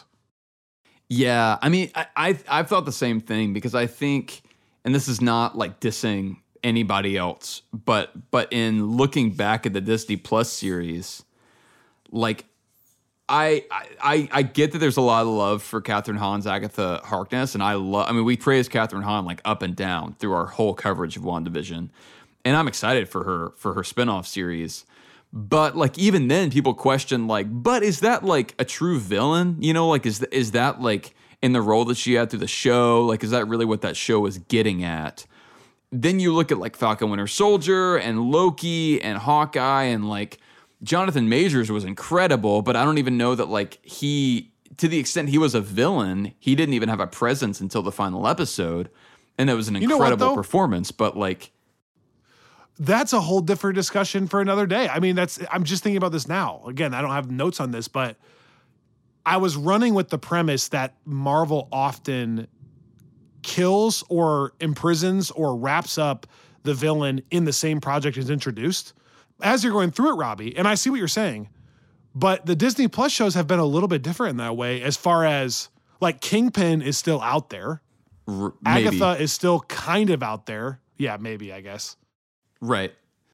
Yeah, I mean, I, I I've thought the same thing because I think, and this is not like dissing anybody else, but but in looking back at the Disney Plus series, like I, I I get that there's a lot of love for Catherine Hahn's Agatha Harkness, and I love. I mean, we praise Catherine Hahn like up and down through our whole coverage of WandaVision, and I'm excited for her for her spinoff series. But like even then, people question like, but is that like a true villain? You know, like is is that like in the role that she had through the show? Like, is that really what that show was getting at? Then you look at like Falcon Winter Soldier and Loki and Hawkeye, and like Jonathan Majors was incredible, but I don't even know that like he, to the extent he was a villain, he didn't even have a presence until the final episode, and that was an incredible you know what, performance. But like, that's a whole different discussion for another day. I mean, that's I'm just thinking about this now. Again, I don't have notes on this, but I was running with the premise that Marvel often kills or imprisons or wraps up the villain in the same project as introduced. As you're going through it, Robbie, and I see what you're saying, but the Disney Plus shows have been a little bit different in that way, as far as like Kingpin is still out there. R- Agatha is still kind of out there. Yeah, maybe, I guess. Right.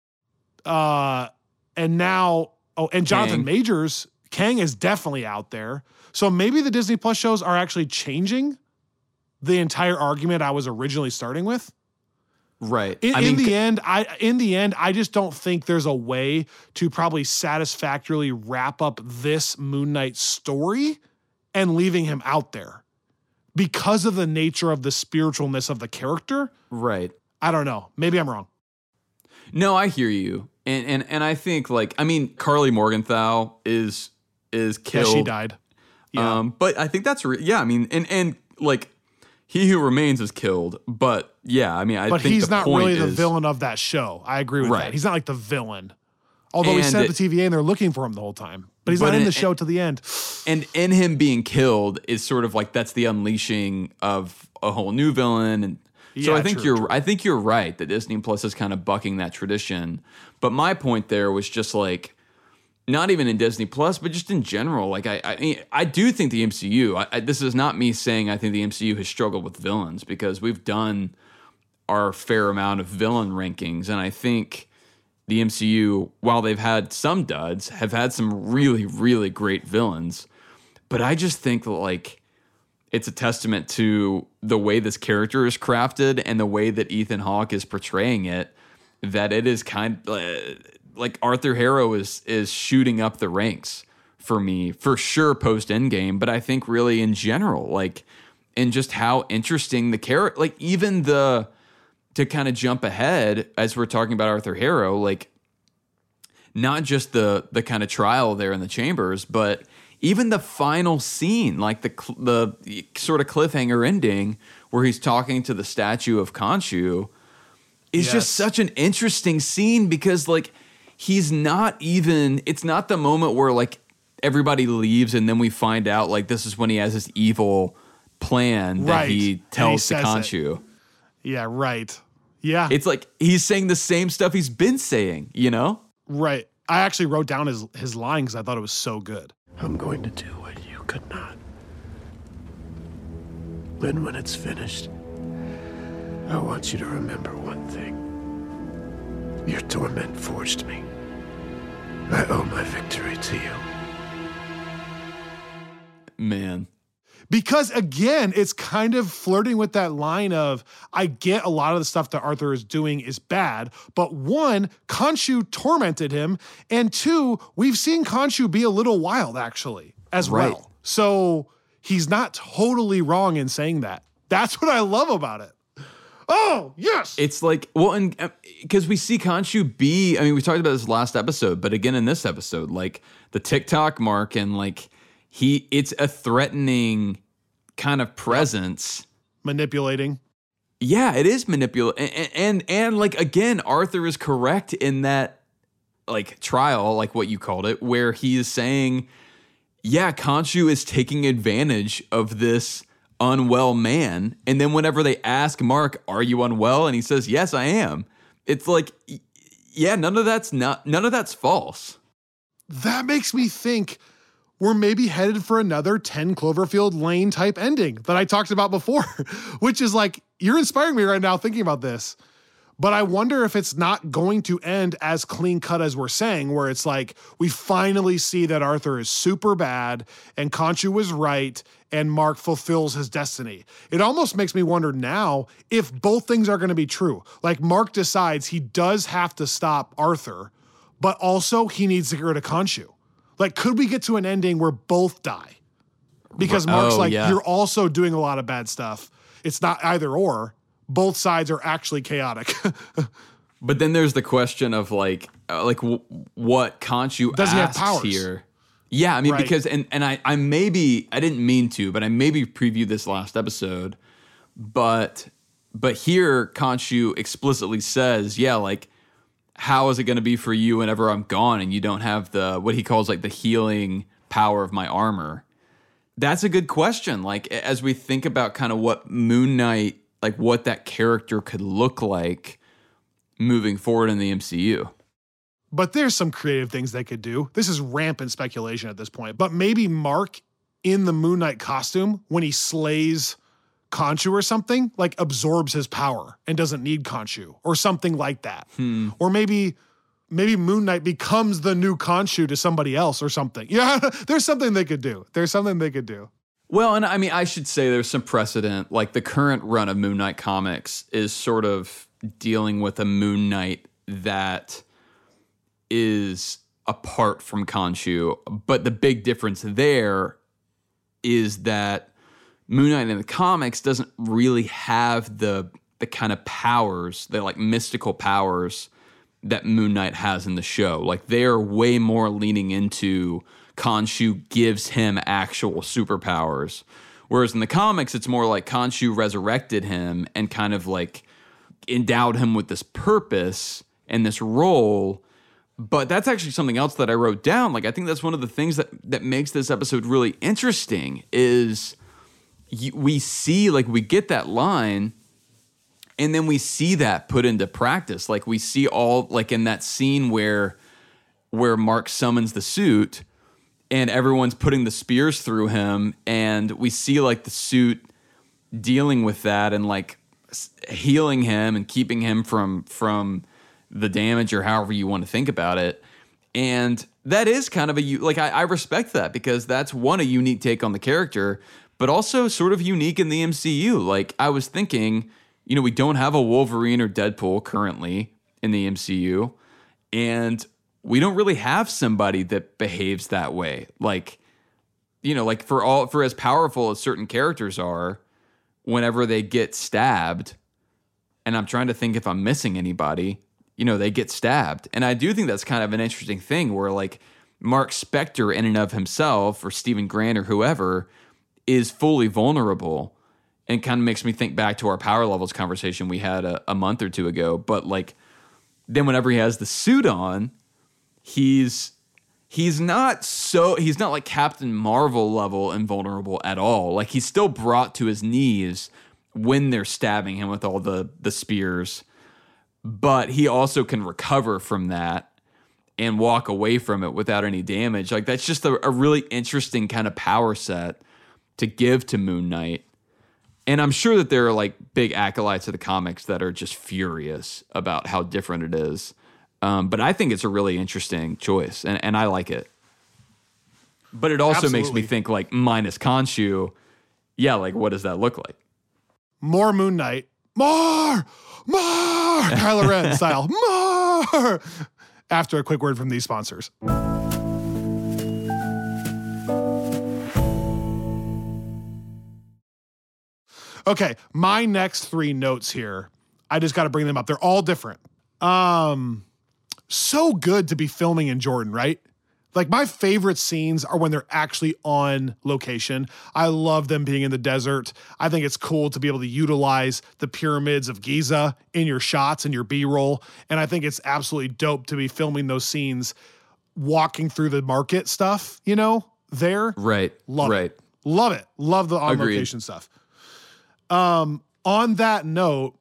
Uh, and now, oh, and Jonathan Kang. Majors, Kang is definitely out there. So maybe the Disney Plus shows are actually changing the entire argument I was originally starting with. Right. In, I mean, in the end, I in the end, I just don't think there's a way to probably satisfactorily wrap up this Moon Knight story and leaving him out there because of the nature of the spiritualness of the character. Right. I don't know. Maybe I'm wrong. No, I hear you. And and and I think like I mean Carly Morgenthau is is killed. Yeah, she died. Yeah. Um, but I think that's re- yeah, I mean and and like He Who Remains is killed, but yeah, I mean, I but think he's the not point really the is, villain of that show. I agree with right. that. He's not like the villain. Although and he set up it, the T V A and they're looking for him the whole time. But he's but not in in, the show to the end. And in him being killed is sort of like that's the unleashing of a whole new villain. And so Yeah, I think true, you're true. I think you're right that Disney Plus is kind of bucking that tradition. But my point there was just like not even in Disney Plus, but just in general. Like I, I, I do think the M C U. I, I, this is not me saying I think the M C U has struggled with villains because we've done our fair amount of villain rankings, and I think the M C U, while they've had some duds, have had some really, really great villains. But I just think that like it's a testament to the way this character is crafted and the way that Ethan Hawke is portraying it, that it is kind of. Uh, Like Arthur Harrow is is shooting up the ranks for me, for sure post Endgame, but I think really in general, like, and just how interesting the character, like even the, to kind of jump ahead as we're talking about Arthur Harrow, like not just the the kind of trial there in the chambers, but even the final scene, like the the, the sort of cliffhanger ending where he's talking to the statue of Khonshu, is Yes. just such an interesting scene because like. He's not even, it's not the moment where like everybody leaves and then we find out like this is when he has this evil plan that Right. he And he tells to says Khonshu. Yeah, right. Yeah, It's like he's saying the same stuff he's been saying, you know? right. I actually wrote down his, his line because I thought it was so good. I'm going to do what you could not. And when it's finished, I want you to remember one thing. Your torment forged me. I owe my victory to you. Man. Because again, it's kind of flirting with that line of, I get a lot of the stuff that Arthur is doing is bad, but one, Khonshu tormented him, and two, we've seen Khonshu be a little wild actually as Right. well. So he's not totally wrong in saying that. That's what I love about it. Oh, yes. It's like, well, and because we see Khonshu be, I mean, we talked about this last episode, but again in this episode, like the TikTok mark and like he, it's a threatening kind of presence. Manipulating. Yeah, it is manipulative. And, and, and like, again, Arthur is correct in that like trial, like what you called it, where he is saying, yeah, Khonshu is taking advantage of this unwell man. And then whenever they ask Mark, are you unwell? And he says, yes, I am. It's like, yeah, none of that's not, none of that's false. That makes me think we're maybe headed for another ten Cloverfield Lane type ending that I talked about before, which is like, you're inspiring me right now thinking about this. But I wonder if it's not going to end as clean cut as we're saying, where it's like we finally see that Arthur is super bad and Khonshu was right and Mark fulfills his destiny. It almost makes me wonder now if both things are going to be true. Like Mark decides he does have to stop Arthur, but also he needs to get rid of Khonshu. Like, could we get to an ending where both die? Because Mark's oh, like, yeah. you're also doing a lot of bad stuff. It's not either or. Both sides are actually chaotic. But then there's the question of like, uh, like w- what Khonshu Does he have asks powers? here. Yeah, I mean, Right. because, and, and I, I maybe, I didn't mean to, but I maybe previewed this last episode, but, but here Khonshu explicitly says, yeah, like, how is it going to be for you whenever I'm gone and you don't have the, what he calls like the healing power of my armor? That's a good question. Like, as we think about kind of what Moon Knight, like what that character could look like moving forward in the M C U. But there's some creative things they could do. This is rampant speculation at this point. But maybe Mark in the Moon Knight costume, when he slays Khonshu or something, like absorbs his power and doesn't need Khonshu or something like that. Hmm. Or maybe maybe Moon Knight becomes the new Khonshu to somebody else or something. Yeah, there's something they could do. There's something they could do. Well, and I mean, I should say there's some precedent. Like the current run of Moon Knight comics is sort of dealing with a Moon Knight that is apart from Khonshu. But the big difference there is that Moon Knight in the comics doesn't really have the the kind of powers, the like mystical powers that Moon Knight has in the show. Like they're way more leaning into Khonshu gives him actual superpowers. Whereas in the comics, it's more like Khonshu resurrected him and kind of like endowed him with this purpose and this role. But that's actually something else that I wrote down. Like, I think that's one of the things that, that makes this episode really interesting is you, we see, like, we get that line and then we see that put into practice. Like, we see all, like, in that scene where where Mark summons the suit and everyone's putting the spears through him, and we see, like, the suit dealing with that and, like, healing him and keeping him from from the damage or however you want to think about it. And that is kind of a, like, I, I respect that because that's one, a unique take on the character, but also sort of unique in the M C U. Like, I was thinking, you know, we don't have a Wolverine or Deadpool currently in the M C U, and we don't really have somebody that behaves that way. Like, you know, like for all, for as powerful as certain characters are, whenever they get stabbed, and I'm trying to think if I'm missing anybody, you know, they get stabbed. And I do think that's kind of an interesting thing where, like, Mark Spector in and of himself, or Stephen Grant or whoever, is fully vulnerable, and kind of makes me think back to our power levels conversation we had a, a month or two ago. But, like, then whenever he has the suit on, he's he's not so he's not like Captain Marvel level invulnerable at all. Like, he's still brought to his knees when they're stabbing him with all the the spears, but he also can recover from that and walk away from it without any damage. Like, that's just a, a really interesting kind of power set to give to Moon Knight. And I'm sure that there are, like, big acolytes of the comics that are just furious about how different it is. Um, but I think it's a really interesting choice, and, and I like it. But it also Absolutely. makes me think, like, minus Khonshu, yeah, like, what does that look like? More Moon Knight. More! More! Kylo Ren style. More! After a quick word from these sponsors. Okay, my next three notes here, I just got to bring them up. They're all different. Um, so good to be filming in Jordan, right? Like, my favorite scenes are when they're actually on location. I love them being in the desert. I think it's cool to be able to utilize the pyramids of Giza in your shots and your B-roll. And I think it's absolutely dope to be filming those scenes, walking through the market stuff, you know, there. Right, Love right. it. Love it. Love the on Agreed. location stuff. Um, on that note,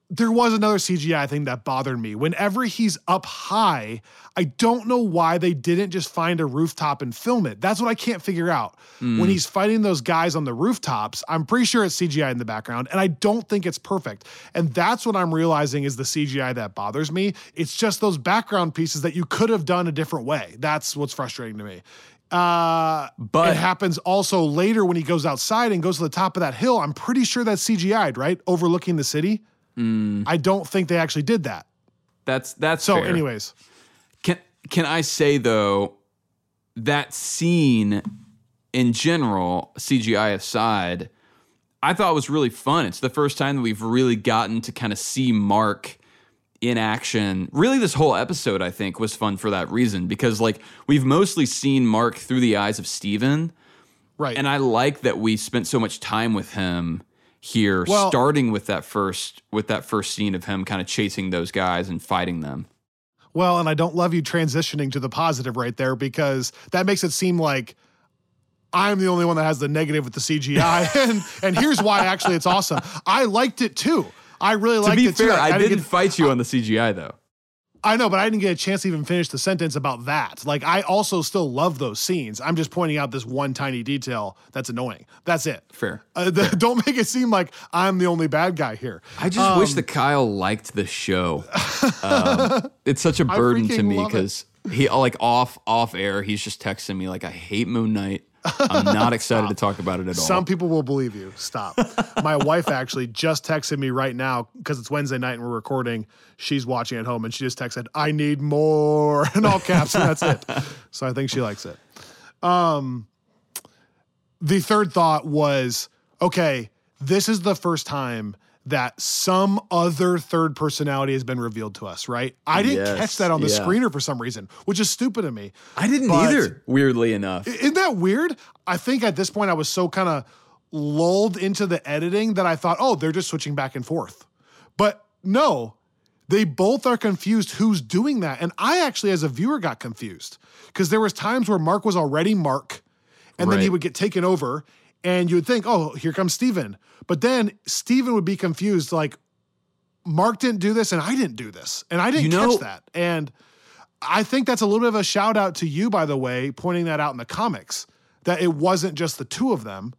there was another C G I thing that bothered me. Whenever he's up high, I don't know why they didn't just find a rooftop and film it. That's what I can't figure out. Mm. When he's fighting those guys on the rooftops, I'm pretty sure it's C G I in the background, and I don't think it's perfect. And that's what I'm realizing is the C G I that bothers me. It's just those background pieces that you could have done a different way. That's what's frustrating to me. Uh, but it happens also later when he goes outside and goes to the top of that hill. I'm pretty sure that's C G I'd, right? Overlooking the city. Mm. I don't think they actually did that. That's that's so. Fair. Anyways, can can I say though, that scene in general, C G I aside, I thought was really fun. It's the first time that we've really gotten to kind of see Mark in action. Really, this whole episode I think was fun for that reason, because like we've mostly seen Mark through the eyes of Steven, right? And I like that we spent so much time with him here, well, starting with that first with that first scene of him kind of chasing those guys and fighting them. Well, and I don't love you transitioning to the positive right there, because that makes it seem like I'm the only one that has the negative with the C G I. and and here's why actually it's awesome. I liked it too. I really liked it too. To be fair, I, I didn't get, fight you on the C G I though. I know, but I didn't get a chance to even finish the sentence about that. Like, I also still love those scenes. I'm just pointing out this one tiny detail that's annoying. That's it. Fair. Uh, the, Fair. Don't make it seem like I'm the only bad guy here. I just um, wish that Kyle liked the show. Um, it's such a burden to me because he, like, off off air, he's just texting me like, I hate Moon Knight. I'm not excited to talk about it at all. Some people will believe you. Stop. My wife actually just texted me right now because it's Wednesday night and we're recording. She's watching at home and she just texted, I need more, in all caps, and that's it. So I think she likes it. Um, the third thought was, okay, this is the first time that some other third personality has been revealed to us, right? I didn't yes, catch that on the yeah. screener for some reason, which is stupid to me. I didn't but either, weirdly enough. Isn't that weird? I think at this point I was so kind of lulled into the editing that I thought, oh, they're just switching back and forth. But no, they both are confused who's doing that. And I actually, as a viewer, got confused because there was times where Mark was already Mark, and right. then he would get taken over, and you would think, oh, here comes Steven. But then Steven would be confused, like, Mark didn't do this and I didn't do this. And I didn't you know, catch that. And I think that's a little bit of a shout out to you, by the way, pointing that out in the comics, that it wasn't just the two of them.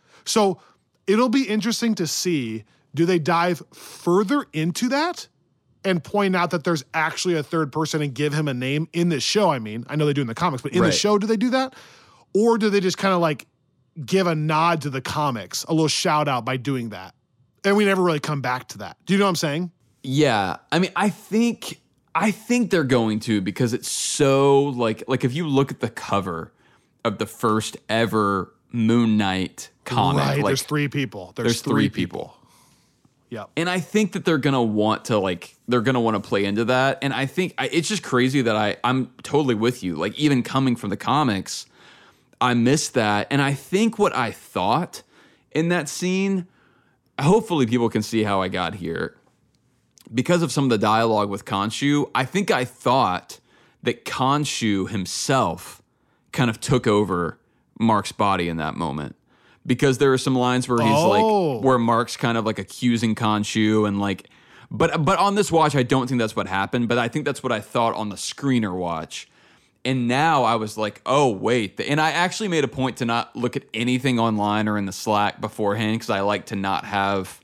So it'll be interesting to see, do they dive further into that and point out that there's actually a third person and give him a name in this show? I mean, I know they do in the comics, but in right. the show, do they do that? Or do they just kind of like give a nod to the comics, a little shout out by doing that? And we never really come back to that. Do you know what I'm saying? Yeah. I mean, I think I think they're going to, because it's so like like if you look at the cover of the first ever Moon Knight comic, right, like, there's three people. There's, there's three, three people. people. Yep. And I think that they're gonna want to like they're gonna want to play into that. And I think I, it's just crazy that I I'm totally with you. Like, even coming from the comics, I missed that. And I think what I thought in that scene, hopefully people can see how I got here. Because of some of the dialogue with Khonshu, I think I thought that Khonshu himself kind of took over Mark's body in that moment. Because there are some lines where he's oh. like, where Mark's kind of like accusing Khonshu and like, but but on this watch, I don't think that's what happened. But I think that's what I thought on the screener watch. And now I was like, oh, wait. And I actually made a point to not look at anything online or in the Slack beforehand, because I like to not have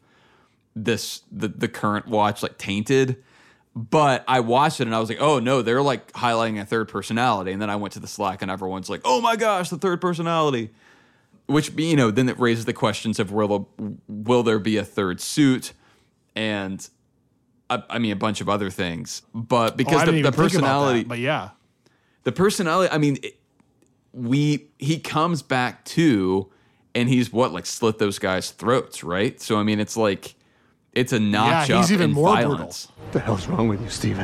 this, the, the current watch like tainted. But I watched it and I was like, oh, no, they're like highlighting a third personality. And then I went to the Slack and everyone's like, oh my gosh, the third personality. Which, you know, then it raises the questions of will, will there be a third suit? And I, I mean, a bunch of other things. But because oh, the, the personality. That, but yeah. The personality, I mean, it, we he comes back too, and he's what, like slit those guys' throats, right? So I mean, it's like it's a notch yeah, up he's even in more violence. brutal. What the hell's wrong with you, Steven?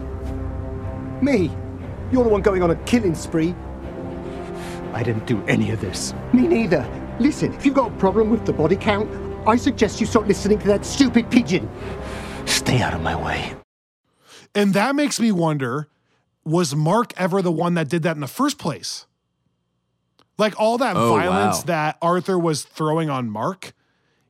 Me? You're the one going on a killing spree. I didn't do any of this. Me neither. Listen, if you've got a problem with the body count, I suggest you start listening to that stupid pigeon. Stay out of my way. And that makes me wonder, was Mark ever the one that did that in the first place? Like all that oh, violence wow. that Arthur was throwing on Mark,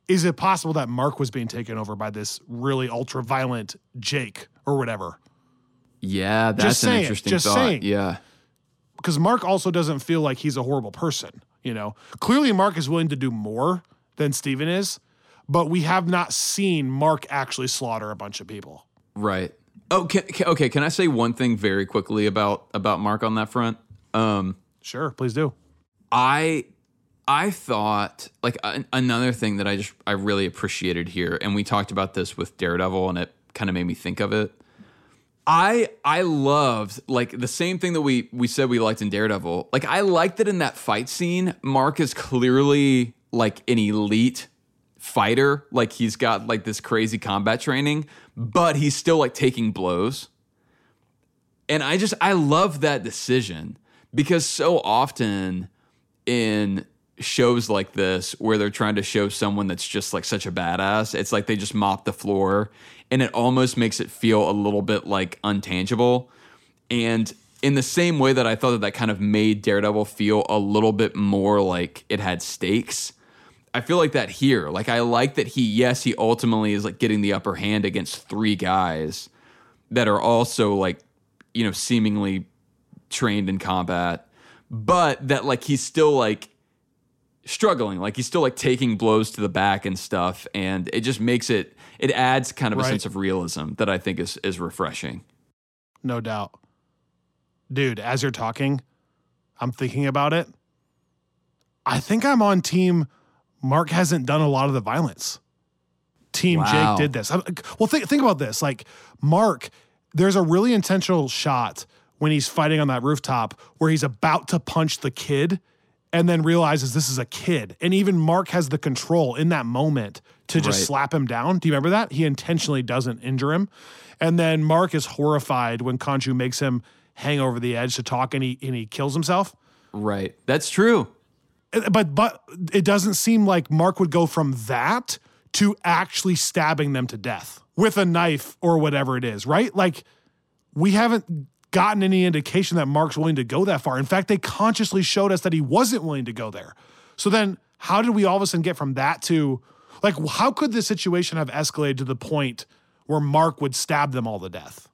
is it possible that Mark was being taken over by this really ultra violent Jake or whatever? Yeah, that's Just an saying, interesting just thought. saying. Yeah. Because Mark also doesn't feel like he's a horrible person, you know? Clearly Mark is willing to do more than Steven is, but we have not seen Mark actually slaughter a bunch of people. Right. Oh, can, can, okay. Can I say one thing very quickly about about Mark on that front? Um, Sure, please do. I I thought like a, another thing that I just I really appreciated here, and we talked about this with Daredevil, and it kind of made me think of it. I I loved like the same thing that we we said we liked in Daredevil. Like I liked that in that fight scene, Mark is clearly like an elite fighter. Like he's got like this crazy combat training, but he's still like taking blows. And I just I love that decision because so often in shows like this where they're trying to show someone that's just like such a badass, it's like they just mop the floor and it almost makes it feel a little bit like untangible. And in the same way that I thought that that kind of made Daredevil feel a little bit more like it had stakes, I feel like that here. Like I like that he, yes, he ultimately is like getting the upper hand against three guys that are also like, you know, seemingly trained in combat, but that like he's still like struggling, like he's still like taking blows to the back and stuff, and it just makes it it adds kind of a Right. sense of realism that I think is is refreshing. No doubt. Dude, as you're talking, I'm thinking about it. I think I'm on team Mark hasn't done a lot of the violence. Team Wow. Jake did this. I'm- Well, think, think about this. Like, Mark, there's a really intentional shot when he's fighting on that rooftop where he's about to punch the kid and then realizes this is a kid. And even Mark has the control in that moment to just Right. slap him down. Do you remember that? He intentionally doesn't injure him. And then Mark is horrified when Khonshu makes him hang over the edge to talk and he, and he kills himself. Right. That's true. But but it doesn't seem like Mark would go from that to actually stabbing them to death with a knife or whatever it is, right? Like, we haven't gotten any indication that Mark's willing to go that far. In fact, they consciously showed us that he wasn't willing to go there. So then how did we all of a sudden get from that to, like, how could the situation have escalated to the point where Mark would stab them all to death?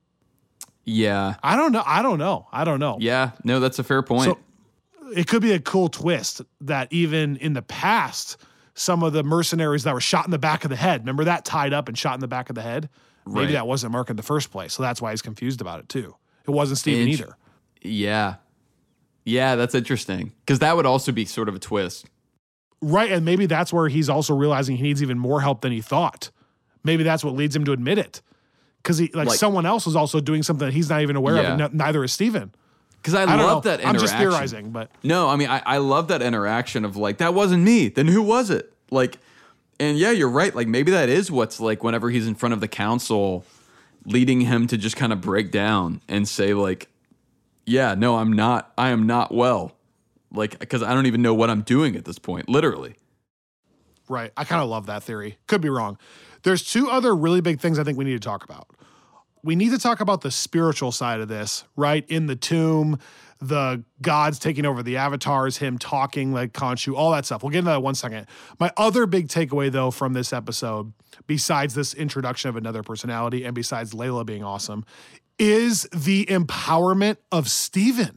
Yeah. I don't know. I don't know. I don't know. Yeah. No, that's a fair point. So it could be a cool twist that even in the past, some of the mercenaries that were shot in the back of the head, remember that tied up and shot in the back of the head? Maybe Right. that wasn't Mark in the first place. So that's why he's confused about it too. It wasn't Steven Int- either. Yeah. Yeah, that's interesting. Because that would also be sort of a twist. Right. And maybe that's where he's also realizing he needs even more help than he thought. Maybe that's what leads him to admit it. Because he like, Like- someone else is also doing something that he's not even aware Yeah. of, and n- neither is Steven. Because I, I don't love know. that interaction. I'm just theorizing, but No, I mean, I, I love that interaction of like, that wasn't me. Then who was it? Like, and yeah, you're right. Like, maybe that is what's like whenever he's in front of the council, leading him to just kind of break down and say, like, yeah, no, I'm not, I am not well. Like, because I don't even know what I'm doing at this point, literally. right. I kind of love that theory. Could be wrong. There's two other really big things I think we need to talk about. We need to talk about the spiritual side of this, right? In the tomb, the gods taking over the avatars, him talking like Khonshu, all that stuff. We'll get into that in one second. My other big takeaway, though, from this episode, besides this introduction of another personality and besides Layla being awesome, is the empowerment of Steven.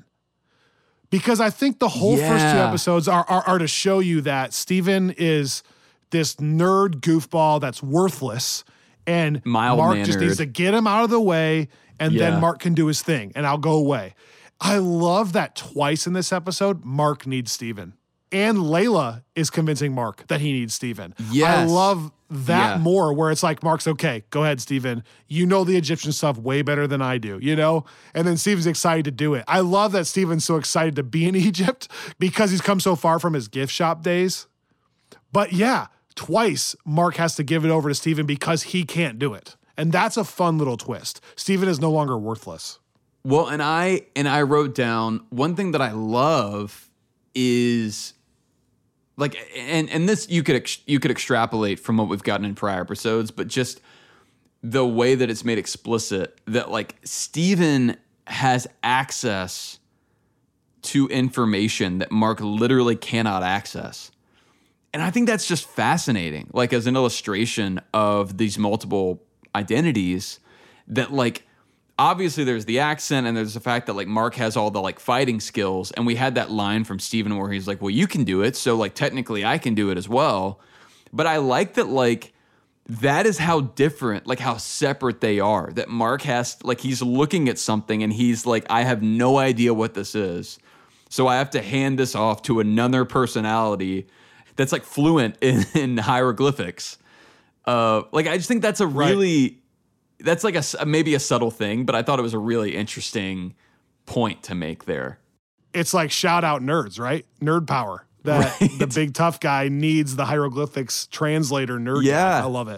Because I think the whole first two Yeah. episodes are, are, are to show you that Steven is this nerd goofball that's worthless, and Mark just Mild-mannered. needs to get him out of the way, and Yeah. then Mark can do his thing, and I'll go away. I love that twice in this episode, Mark needs Steven. And Layla is convincing Mark that he needs Steven. I Yes. love that Yeah. more, where it's like, Mark's okay, go ahead, Steven. You know the Egyptian stuff way better than I do, you know? And then Steven's excited to do it. I love that Steven's so excited to be in Egypt because he's come so far from his gift shop days. But yeah, twice Mark has to give it over to Steven because he can't do it. And that's a fun little twist. Steven is no longer worthless. Well, and I and I wrote down one thing that I love is like, and and this you could ex, you could extrapolate from what we've gotten in prior episodes, but just the way that it's made explicit that like Steven has access to information that Mark literally cannot access. And I think that's just fascinating, like as an illustration of these multiple identities that like, obviously there's the accent and there's the fact that like Mark has all the like fighting skills. And we had that line from Steven where he's like, well, you can do it. So like technically I can do it as well. But I like that like that is how different, like how separate they are. That Mark has, like he's looking at something and he's like, I have no idea what this is. So I have to hand this off to another personality that's like fluent in, in hieroglyphics. Uh, like I just think that's a really... Right. That's like a maybe a subtle thing, but I thought it was a really interesting point to make there. It's like shout out nerds, right? Nerd power. That right. The big tough guy needs the hieroglyphics translator nerd. Yeah. Guy. I love it.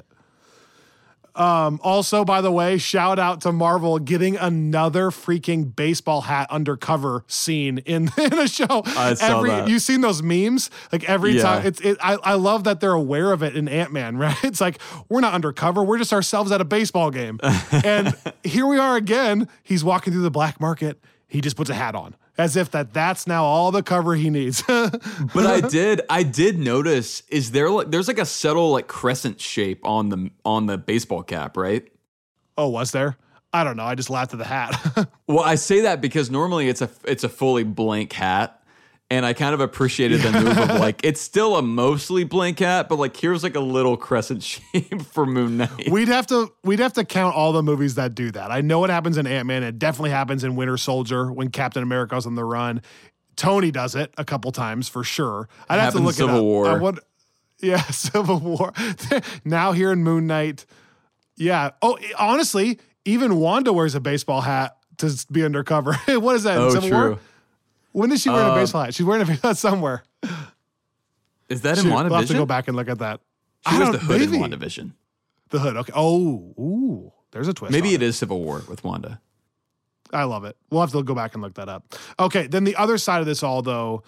Um, also, by the way, shout out to Marvel getting another freaking baseball hat undercover scene in, in a show. I saw every, that. You've seen those memes? Like every yeah. time. It's, it, I, I love that they're aware of it in Ant-Man, right? It's like, we're not undercover. We're just ourselves at a baseball game. And here we are again. He's walking through the black market. He just puts a hat on. As if that that's now all the cover he needs. But I did I did notice, is there like there's like a subtle like crescent shape on the on the baseball cap, right? Oh, was there? I don't know. I just laughed at the hat. Well, I say that because normally it's a it's a fully blank hat. And I kind of appreciated the move of like, it's still a mostly blank hat, but like here's like a little crescent shape for Moon Knight. We'd have to we'd have to count all the movies that do that. I know it happens in Ant-Man. It definitely happens in Winter Soldier when Captain America's on the run. Tony does it a couple times for sure. I'd have to look Civil it up. War. I would, yeah, Civil War. Now here in Moon Knight. Yeah. Oh, honestly, even Wanda wears a baseball hat to be undercover. What is that? Oh, Civil true. War? When did she wear uh, a baseball hat? She's wearing a baseball hat somewhere. Is that in Shoot, WandaVision? We'll have to go back and look at that. She I was don't, the hood maybe. in WandaVision. The hood. Okay. Oh, ooh. There's a twist. Maybe it it is Civil War with Wanda. I love it. We'll have to go back and look that up. Okay. Then the other side of this all, though,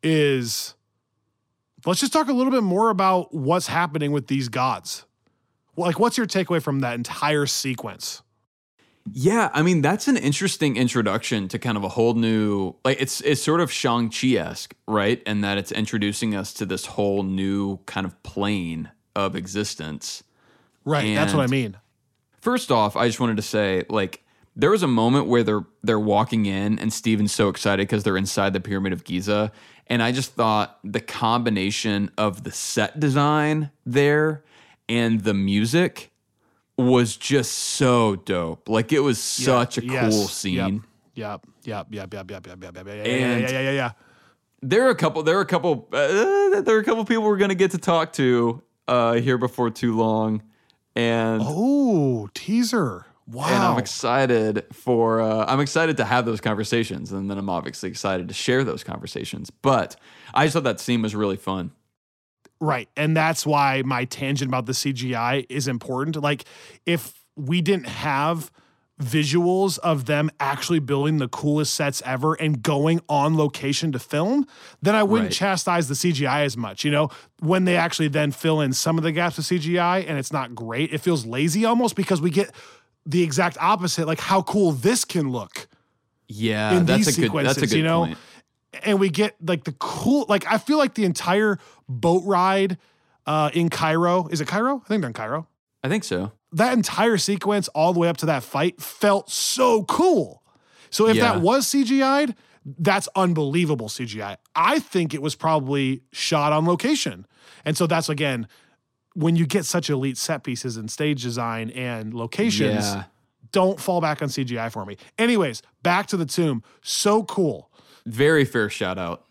is let's just talk a little bit more about what's happening with these gods. Like, what's your takeaway from that entire sequence? Yeah, I mean, that's an interesting introduction to kind of a whole new, like, it's it's sort of Shang-Chi-esque, right? And that it's introducing us to this whole new kind of plane of existence. Right, and that's what I mean. First off, I just wanted to say, like, there was a moment where they're they're walking in and Steven's so excited because they're inside the Pyramid of Giza. And I just thought the combination of the set design there and the music was just so dope. Like it was such yeah, a yes, cool scene. Yep, yep, yep, yep, yep, yep, yep, yep, yep, And yeah, yeah, yeah, yeah. There are a couple. There are a couple. Uh, there are a couple people we're gonna get to talk to uh, here before too long, and oh, teaser! Wow. And I'm excited for. Uh, I'm excited to have those conversations, and then I'm obviously excited to share those conversations. But I just thought that scene was really fun. Right. And that's why my tangent about the C G I is important. Like, if we didn't have visuals of them actually building the coolest sets ever and going on location to film, then I wouldn't right. chastise the C G I as much. You know, when they actually then fill in some of the gaps of C G I and it's not great, it feels lazy almost because we get the exact opposite, like how cool this can look. Yeah, in that's these a good. That's a good you know? point. And we get like the cool, like I feel like the entire boat ride uh, in Cairo, is it Cairo? I think they're in Cairo. I think so. That entire sequence all the way up to that fight felt so cool. So if Yeah. that was C G I'd, that's unbelievable C G I. I think it was probably shot on location. And so that's, again, when you get such elite set pieces and stage design and locations, Yeah. don't fall back on C G I for me. Anyways, back to the tomb. So cool. Very fair shout out.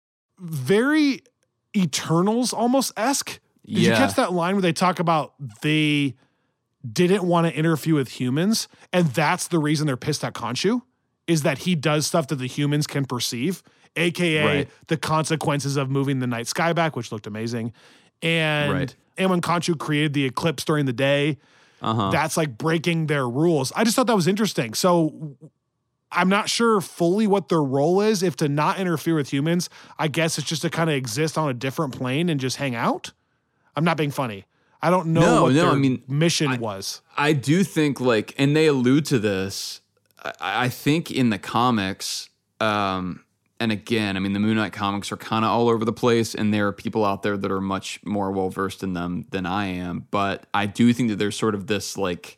Very Eternals almost-esque. Did you Yeah. catch that line where they talk about they didn't want to interfere with humans, and that's the reason they're pissed at Khonshu, is that he does stuff that the humans can perceive, a k a Right. the consequences of moving the night sky back, which looked amazing. And, Right. and when Khonshu created the eclipse during the day, Uh-huh. that's like breaking their rules. I just thought that was interesting. So I'm not sure fully what their role is. If to not interfere with humans, I guess it's just to kind of exist on a different plane and just hang out. I'm not being funny. I don't know No, what no, their I mean, mission I- was. I do think like, and they allude to this. I, I think in the comics, um, and again, I mean, the Moon Knight comics are kind of all over the place, and there are people out there that are much more well-versed in them than I am. But I do think that there's sort of this, like,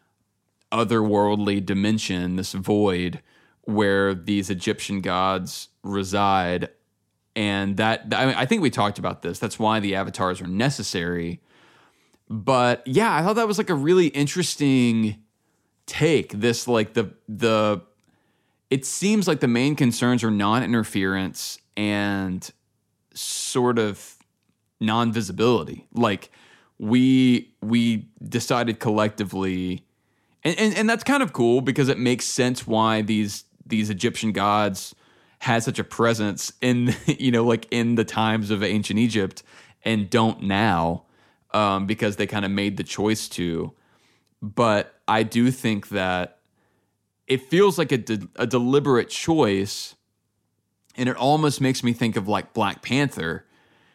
otherworldly dimension, this void, where these Egyptian gods reside. And that, I mean, I think we talked about this. That's why the avatars are necessary. But yeah, I thought that was like a really interesting take. This, like, the, the, it seems like the main concerns are non-interference and sort of non-visibility. Like, we, we decided collectively, and, and, and that's kind of cool because it makes sense why these, these Egyptian gods had such a presence in, you know, like in the times of ancient Egypt and don't now, um, because they kind of made the choice to. But I do think that it feels like a, de- a deliberate choice, and it almost makes me think of like Black Panther,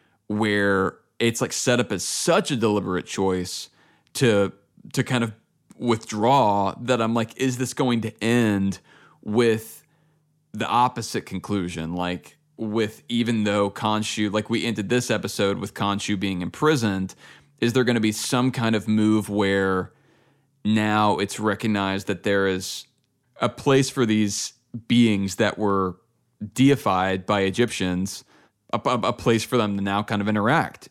where it's like set up as such a deliberate choice to to kind of withdraw that I'm like, is this going to end with the opposite conclusion? Like, with, even though Khonshu, like we ended this episode with Khonshu being imprisoned, is there going to be some kind of move where now it's recognized that there is a place for these beings that were deified by Egyptians, a, a, a place for them to now kind of interact?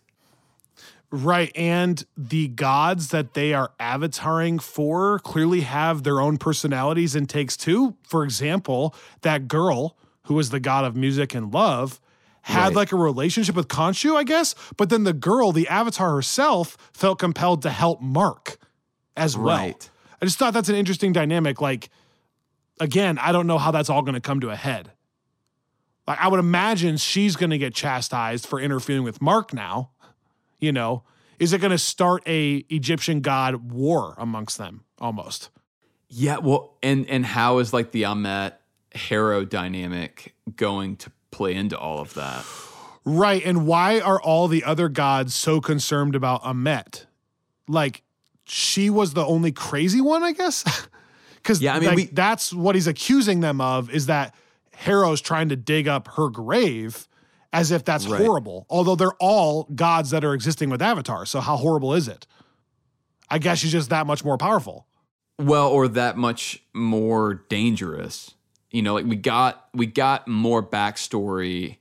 Right, and the gods that they are avataring for clearly have their own personalities and takes too. For example, that girl who was the god of music and love had right. like a relationship with Khonshu, I guess, but then the girl, the avatar herself, felt compelled to help Mark as well. Right. I just thought that's an interesting dynamic. Like, again, I don't know how that's all going to come to a head. Like, I would imagine she's going to get chastised for interfering with Mark now. You know, is it going to start a Egyptian god war amongst them almost? Yeah, well, and and how is like the Ammit Harrow dynamic going to play into all of that? Right, and why are all the other gods so concerned about Ammit? Like, she was the only crazy one, I guess? Because yeah, I mean, like, we, that's what he's accusing them of, is that Harrow's trying to dig up her grave, as if that's right. horrible. Although they're all gods that are existing with Avatar. So how horrible is it? I guess she's just that much more powerful. Well, or that much more dangerous. You know, like we got we got more backstory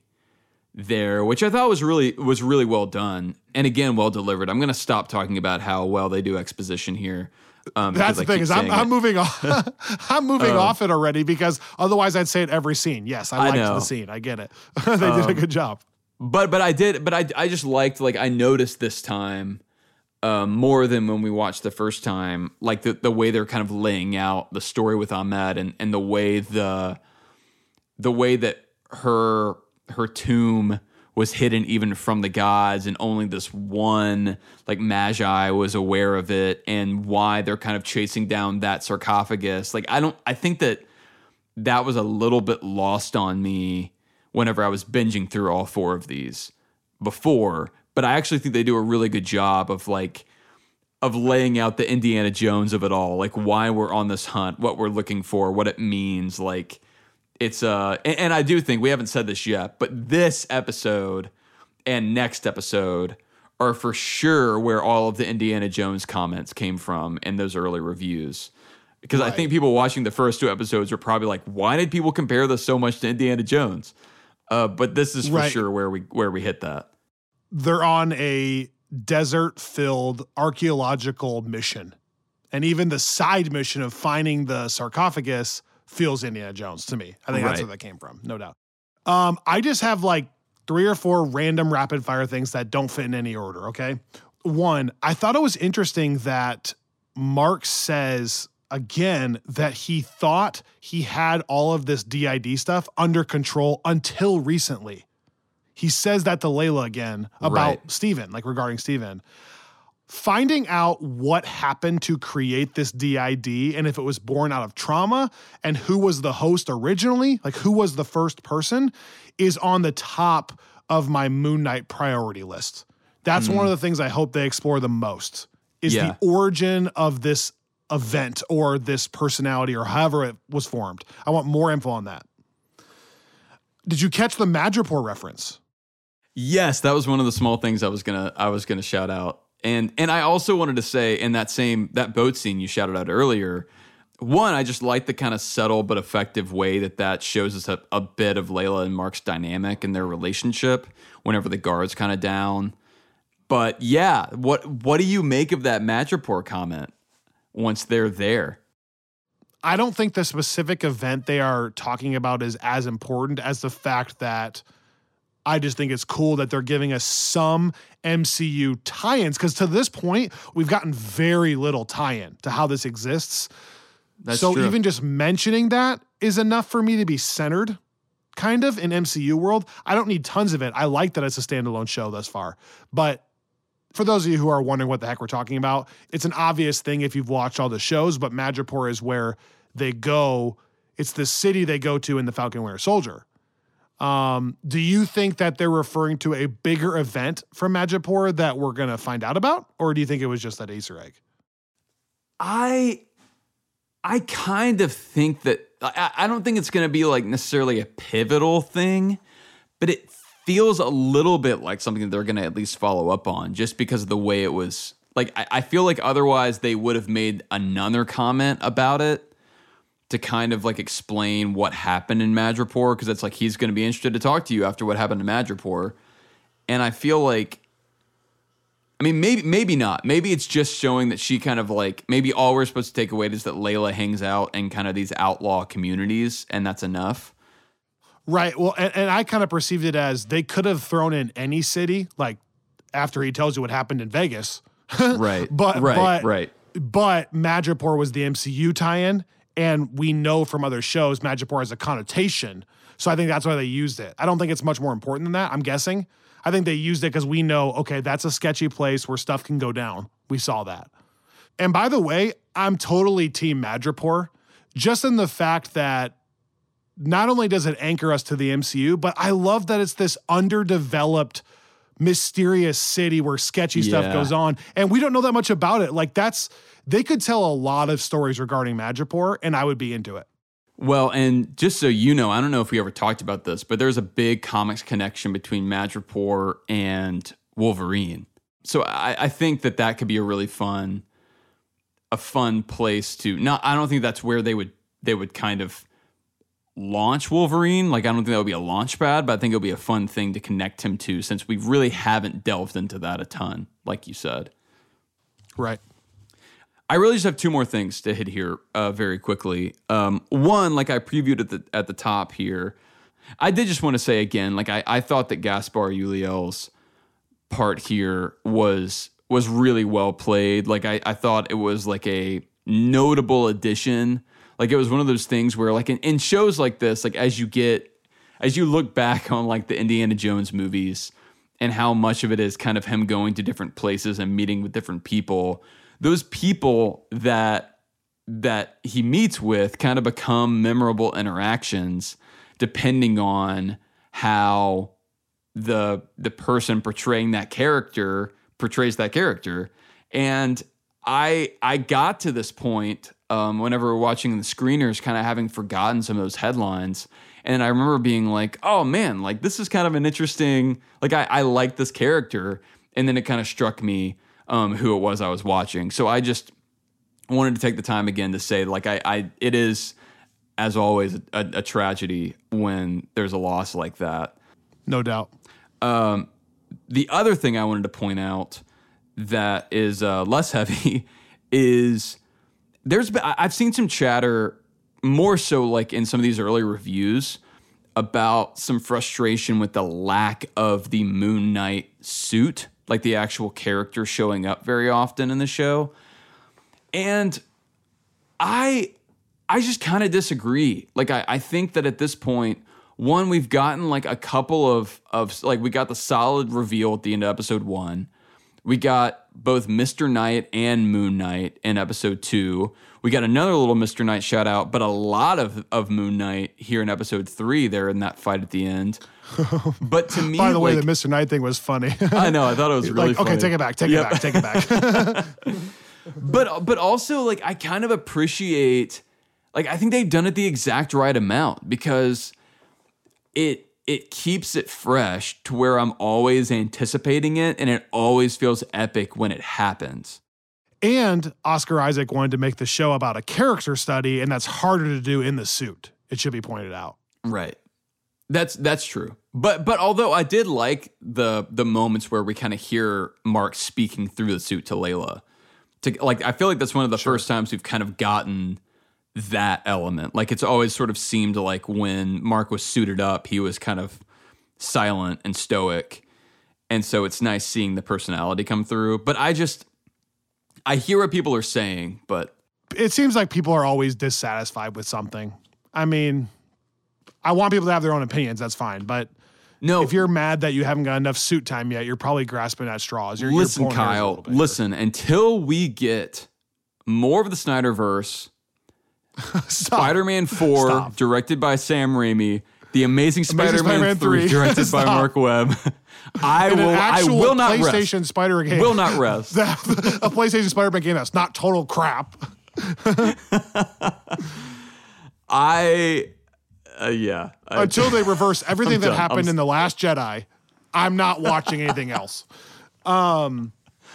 there, which I thought was really was really well done. And again, well delivered. I'm going to stop talking about how well they do exposition here. Um, That's the thing is I'm, I'm moving off. I'm moving um, off it already, because otherwise I'd say it every scene. Yes, I, I liked know. the scene. I get it. they um, did a good job. But but I did. But I I just liked, like, I noticed this time um, more than when we watched the first time, like the the way they're kind of laying out the story with Ammit, and and the way the the way that her her tomb was hidden even from the gods, and only this one, like, Magi was aware of it, and why they're kind of chasing down that sarcophagus. Like, I don't, I think that that was a little bit lost on me whenever I was binging through all four of these before, but I actually think they do a really good job of, like, of laying out the Indiana Jones of it all, like why we're on this hunt, what we're looking for, what it means, like, It's uh, and, and I do think we haven't said this yet, but this episode and next episode are for sure where all of the Indiana Jones comments came from in those early reviews. Because right. I think people watching the first two episodes are probably like, "Why did people compare this so much to Indiana Jones?" Uh, but this is for right. sure where we where we hit that. They're on a desert-filled archaeological mission, and even the side mission of finding the sarcophagus feels Indiana Jones to me. I think right. that's where that came from, no doubt. Um, I just have like three or four random rapid fire things that don't fit in any order, okay? One, I thought it was interesting that Mark says, again, that he thought he had all of this D I D stuff under control until recently. He says that to Layla again about right. Steven, like regarding Steven. Finding out what happened to create this D I D, and if it was born out of trauma, and who was the host originally, like who was the first person, is on the top of my Moon Knight priority list. That's mm. one of the things I hope they explore the most, is yeah. the origin of this event or this personality or however it was formed. I want more info on that. Did you catch the Madripoor reference? Yes, that was one of the small things I was gonna I was gonna shout out. And and I also wanted to say in that same that boat scene you shouted out earlier, one, I just like the kind of subtle but effective way that that shows us a, a bit of Layla and Mark's dynamic and their relationship whenever the guard's kind of down. But yeah, what what do you make of that Madripoor comment once they're there? I don't think the specific event they are talking about is as important as the fact that I just think it's cool that they're giving us some M C U tie-ins, because to this point, we've gotten very little tie-in to how this exists. That's so true. even just mentioning that is enough for me to be centered, kind of, in M C U world. I don't need tons of it. I like that it's a standalone show thus far. But for those of you who are wondering what the heck we're talking about, it's an obvious thing if you've watched all the shows, but Madripoor is where they go. It's the city they go to in the Falcon Winter Soldier. Um, do you think that they're referring to a bigger event from Madripoor that we're going to find out about? Or do you think it was just that Easter egg? I I kind of think that, I, I don't think it's going to be like necessarily a pivotal thing, but it feels a little bit like something that they're going to at least follow up on just because of the way it was. Like, I, I feel like otherwise they would have made another comment about it to kind of like explain what happened in Madripoor, because it's like he's going to be interested to talk to you after what happened in Madripoor. And I feel like, I mean, maybe maybe not. Maybe it's just showing that she kind of like, maybe all we're supposed to take away is that Layla hangs out in kind of these outlaw communities, and that's enough. Right. Well, and, and I kind of perceived it as they could have thrown in any city, like after he tells you what happened in Vegas. Right. But, right, but, right. But Madripoor was the M C U tie-in, and we know from other shows Madripoor has a connotation. So I think that's why they used it. I don't think it's much more important than that, I'm guessing. I think they used it because we know, okay, that's a sketchy place where stuff can go down. We saw that. And by the way, I'm totally team Madripoor, just in the fact that not only does it anchor us to the M C U, but I love that it's this underdeveloped, mysterious city where sketchy stuff Yeah. goes on. And we don't know that much about it. Like that's, they could tell a lot of stories regarding Madripoor, and I would be into it. Well, and just so you know, I don't know if we ever talked about this, but there's a big comics connection between Madripoor and Wolverine. So I, I think that that could be a really fun, a fun place to, not, I don't think that's where they would, they would kind of launch Wolverine. Like, I don't think that would be a launch pad, but I think it'll be a fun thing to connect him to, since we really haven't delved into that a ton, like you said. Right. I really just have two more things to hit here uh, very quickly. Um, one, like I previewed at the at the top here, I did just want to say again, like I, I thought that Gaspar Ulliel's part here was was really well played. Like I, I thought it was like a notable addition. Like it was one of those things where like in, in shows like this, like as you get, as you look back on like the Indiana Jones movies and how much of it is kind of him going to different places and meeting with different people, those people that that he meets with kind of become memorable interactions depending on how the the person portraying that character portrays that character. And I I got to this point um, whenever we were watching the screeners, kind of having forgotten some of those headlines. And I remember being like, oh man, like this is kind of an interesting, like I, I like this character. And then it kind of struck me Um, who it was I was watching. So I just wanted to take the time again to say, like, I, I it is, as always, a, a tragedy when there's a loss like that. No doubt. Um, the other thing I wanted to point out that is uh, less heavy is there's been, I've seen some chatter, more so like in some of these early reviews, about some frustration with the lack of the Moon Knight suit, like the actual character showing up very often in the show. And I I just kind of disagree. Like I, I think that at this point, one, we've gotten like a couple of, of like we got the solid reveal at the end of episode one. We got both Mister Knight and Moon Knight in episode two. We got another little Mister Knight shout out, but a lot of, of Moon Knight here in episode three there in that fight at the end. But to me, by the way, like, the Mister Knight thing was funny. I know, I thought it was really like, funny. okay, take it back, take Yep. it back, take it back. But but also, like, I kind of appreciate, like, I think they've done it the exact right amount, because it it keeps it fresh to where I'm always anticipating it, and it always feels epic when it happens. And Oscar Isaac wanted to make the show about a character study, and that's harder to do in the suit. It should be pointed out. Right. That's that's true. But but although I did like the the moments where we kind of hear Mark speaking through the suit to Layla. To like I feel like that's one of the sure. first times we've kind of gotten that element. Like it's always sort of seemed like when Mark was suited up, he was kind of silent and stoic. And so it's nice seeing the personality come through. But I just I hear what people are saying, but it seems like people are always dissatisfied with something. I mean, I want people to have their own opinions. That's fine. But no, if you're mad that you haven't got enough suit time yet, you're probably grasping at straws. You're, listen, you're Kyle, listen, until we get more of the Snyderverse, Spider-Man four, Stop. directed by Sam Raimi, The Amazing Spider-Man, Spider-Man three, directed by Mark Webb, I and will I will not PlayStation rest. Spider game. Will not rest. A PlayStation Spider-Man game that's not total crap. I... Uh, yeah. I, Until they reverse everything that happened in The Last Jedi, I'm not watching anything else. Um,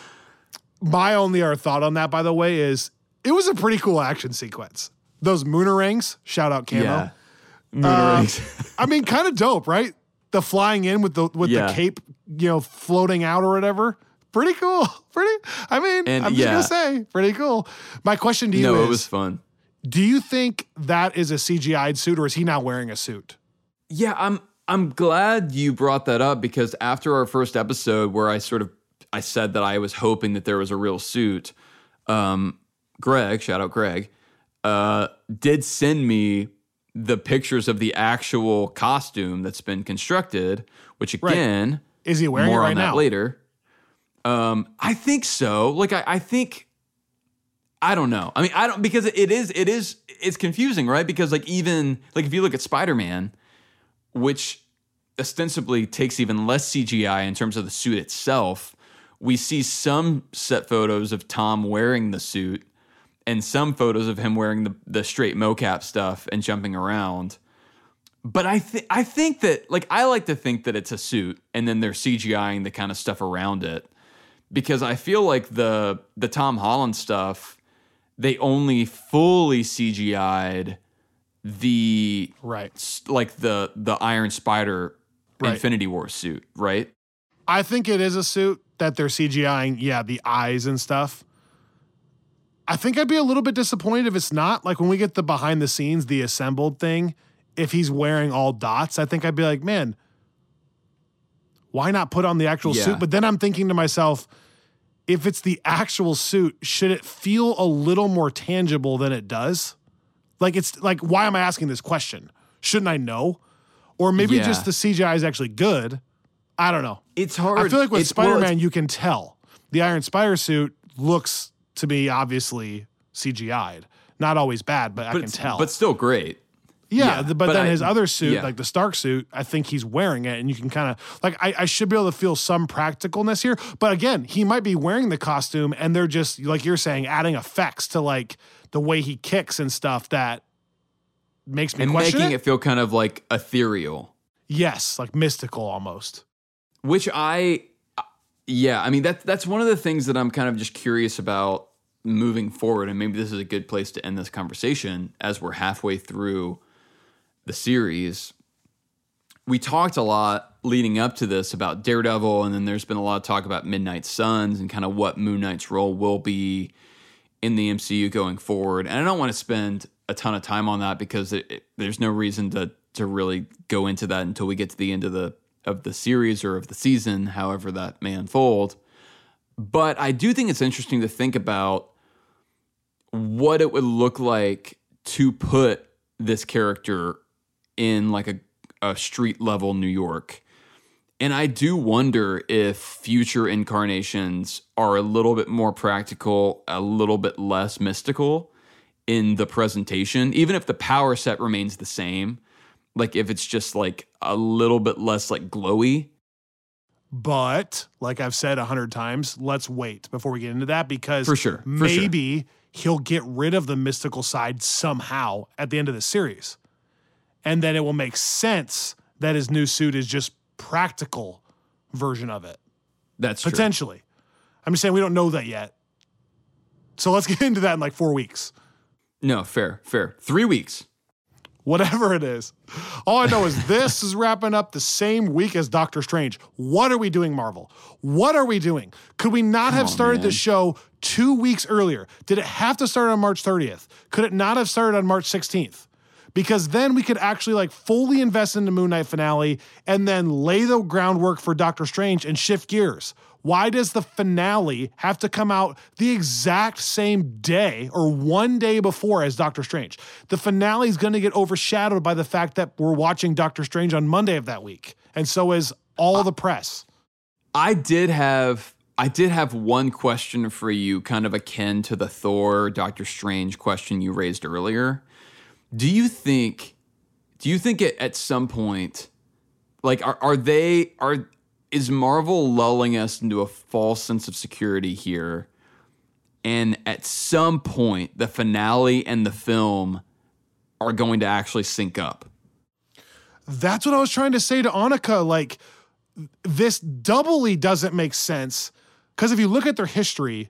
my only other thought on that, by the way, is it was a pretty cool action sequence. Those Moonerangs, shout out Camo. Yeah. Moonerangs. Uh, I mean, kind of dope, right? The flying in with the with yeah. the cape, you know, floating out or whatever. Pretty cool. Pretty. I mean, and, I'm just yeah. gonna say, pretty cool. My question to you no, is, it was fun. Do you think that is a C G I'd suit, or is he now wearing a suit? Yeah, I'm I'm glad you brought that up, because after our first episode where I sort of I said that I was hoping that there was a real suit, um, Greg, shout out Greg, uh, did send me the pictures of the actual costume that's been constructed, which again, right. Is he wearing more it right on that now? later. Um, I think so. Like I, I think. I don't know. I mean, I don't, because it is, it is, it's confusing, right? Because like even, like if you look at Spider-Man, which ostensibly takes even less C G I in terms of the suit itself, we see some set photos of Tom wearing the suit and some photos of him wearing the, the straight mocap stuff and jumping around. But I think, I think that, like, I like to think that it's a suit and then they're CGIing the kind of stuff around it, because I feel like the, the Tom Holland stuff, they only fully C G I'd the right, like the the Iron Spider right. Infinity War suit, right? I think it is a suit that they're CGIing, yeah, the eyes and stuff. I think I'd be a little bit disappointed if it's not. Like when we get the behind the scenes, the assembled thing, if he's wearing all dots, I think I'd be like, man, why not put on the actual yeah. suit? But then I'm thinking to myself, if it's the actual suit, should it feel a little more tangible than it does? Like, it's like, why am I asking this question? Shouldn't I know? Or maybe yeah. just the C G I is actually good. I don't know. It's hard. I feel like with it's, Spider-Man, well, you can tell. The Iron Spider suit looks, to me, obviously C G I'd. Not always bad, but, but I can tell. But still great. Yeah, yeah, but, but then I, his other suit, yeah. like the Stark suit, I think he's wearing it, and you can kind of, like, I, I should be able to feel some practicalness here. But again, he might be wearing the costume, and they're just, like you're saying, adding effects to, like, the way he kicks and stuff that makes me and question making it. it feel kind of, like, ethereal. Yes, like mystical almost. Which I, yeah, I mean, that, that's one of the things that I'm kind of just curious about moving forward, and maybe this is a good place to end this conversation as we're halfway through the series. We talked a lot leading up to this about Daredevil, and then there's been a lot of talk about Midnight Suns and kind of what Moon Knight's role will be in the M C U going forward. And I don't want to spend a ton of time on that because it, it, there's no reason to to really go into that until we get to the end of the of the series or of the season, however that may unfold. But I do think it's interesting to think about what it would look like to put this character in like a, a street level New York. And I do wonder if future incarnations are a little bit more practical, a little bit less mystical in the presentation, even if the power set remains the same. Like if it's just like a little bit less like glowy. But like I've said a hundred times, let's wait before we get into that, because for sure, for maybe sure. he'll get rid of the mystical side somehow at the end of the series. And then it will make sense that his new suit is just practical version of it. That's true. Potentially. I'm just saying we don't know that yet. So let's get into that in like four weeks. No, fair, fair. Three weeks. Whatever it is. All I know is this is wrapping up the same week as Doctor Strange. What are we doing, Marvel? What are we doing? Could we not Come have on, started man. the show two weeks earlier? Did it have to start on March thirtieth? Could it not have started on March sixteenth? Because then we could actually like fully invest in the Moon Knight finale and then lay the groundwork for Doctor Strange and shift gears. Why does the finale have to come out the exact same day or one day before as Doctor Strange? The finale is going to get overshadowed by the fact that we're watching Doctor Strange on Monday of that week. And so is all the press. I did have I did have one question for you, kind of akin to the Thor, Doctor Strange question you raised earlier. Do you think do you think at, at some point, like are, are they are is Marvel lulling us into a false sense of security here? And at some point, the finale and the film are going to actually sync up. That's what I was trying to say to Annika. Like, this doubly doesn't make sense because if you look at their history,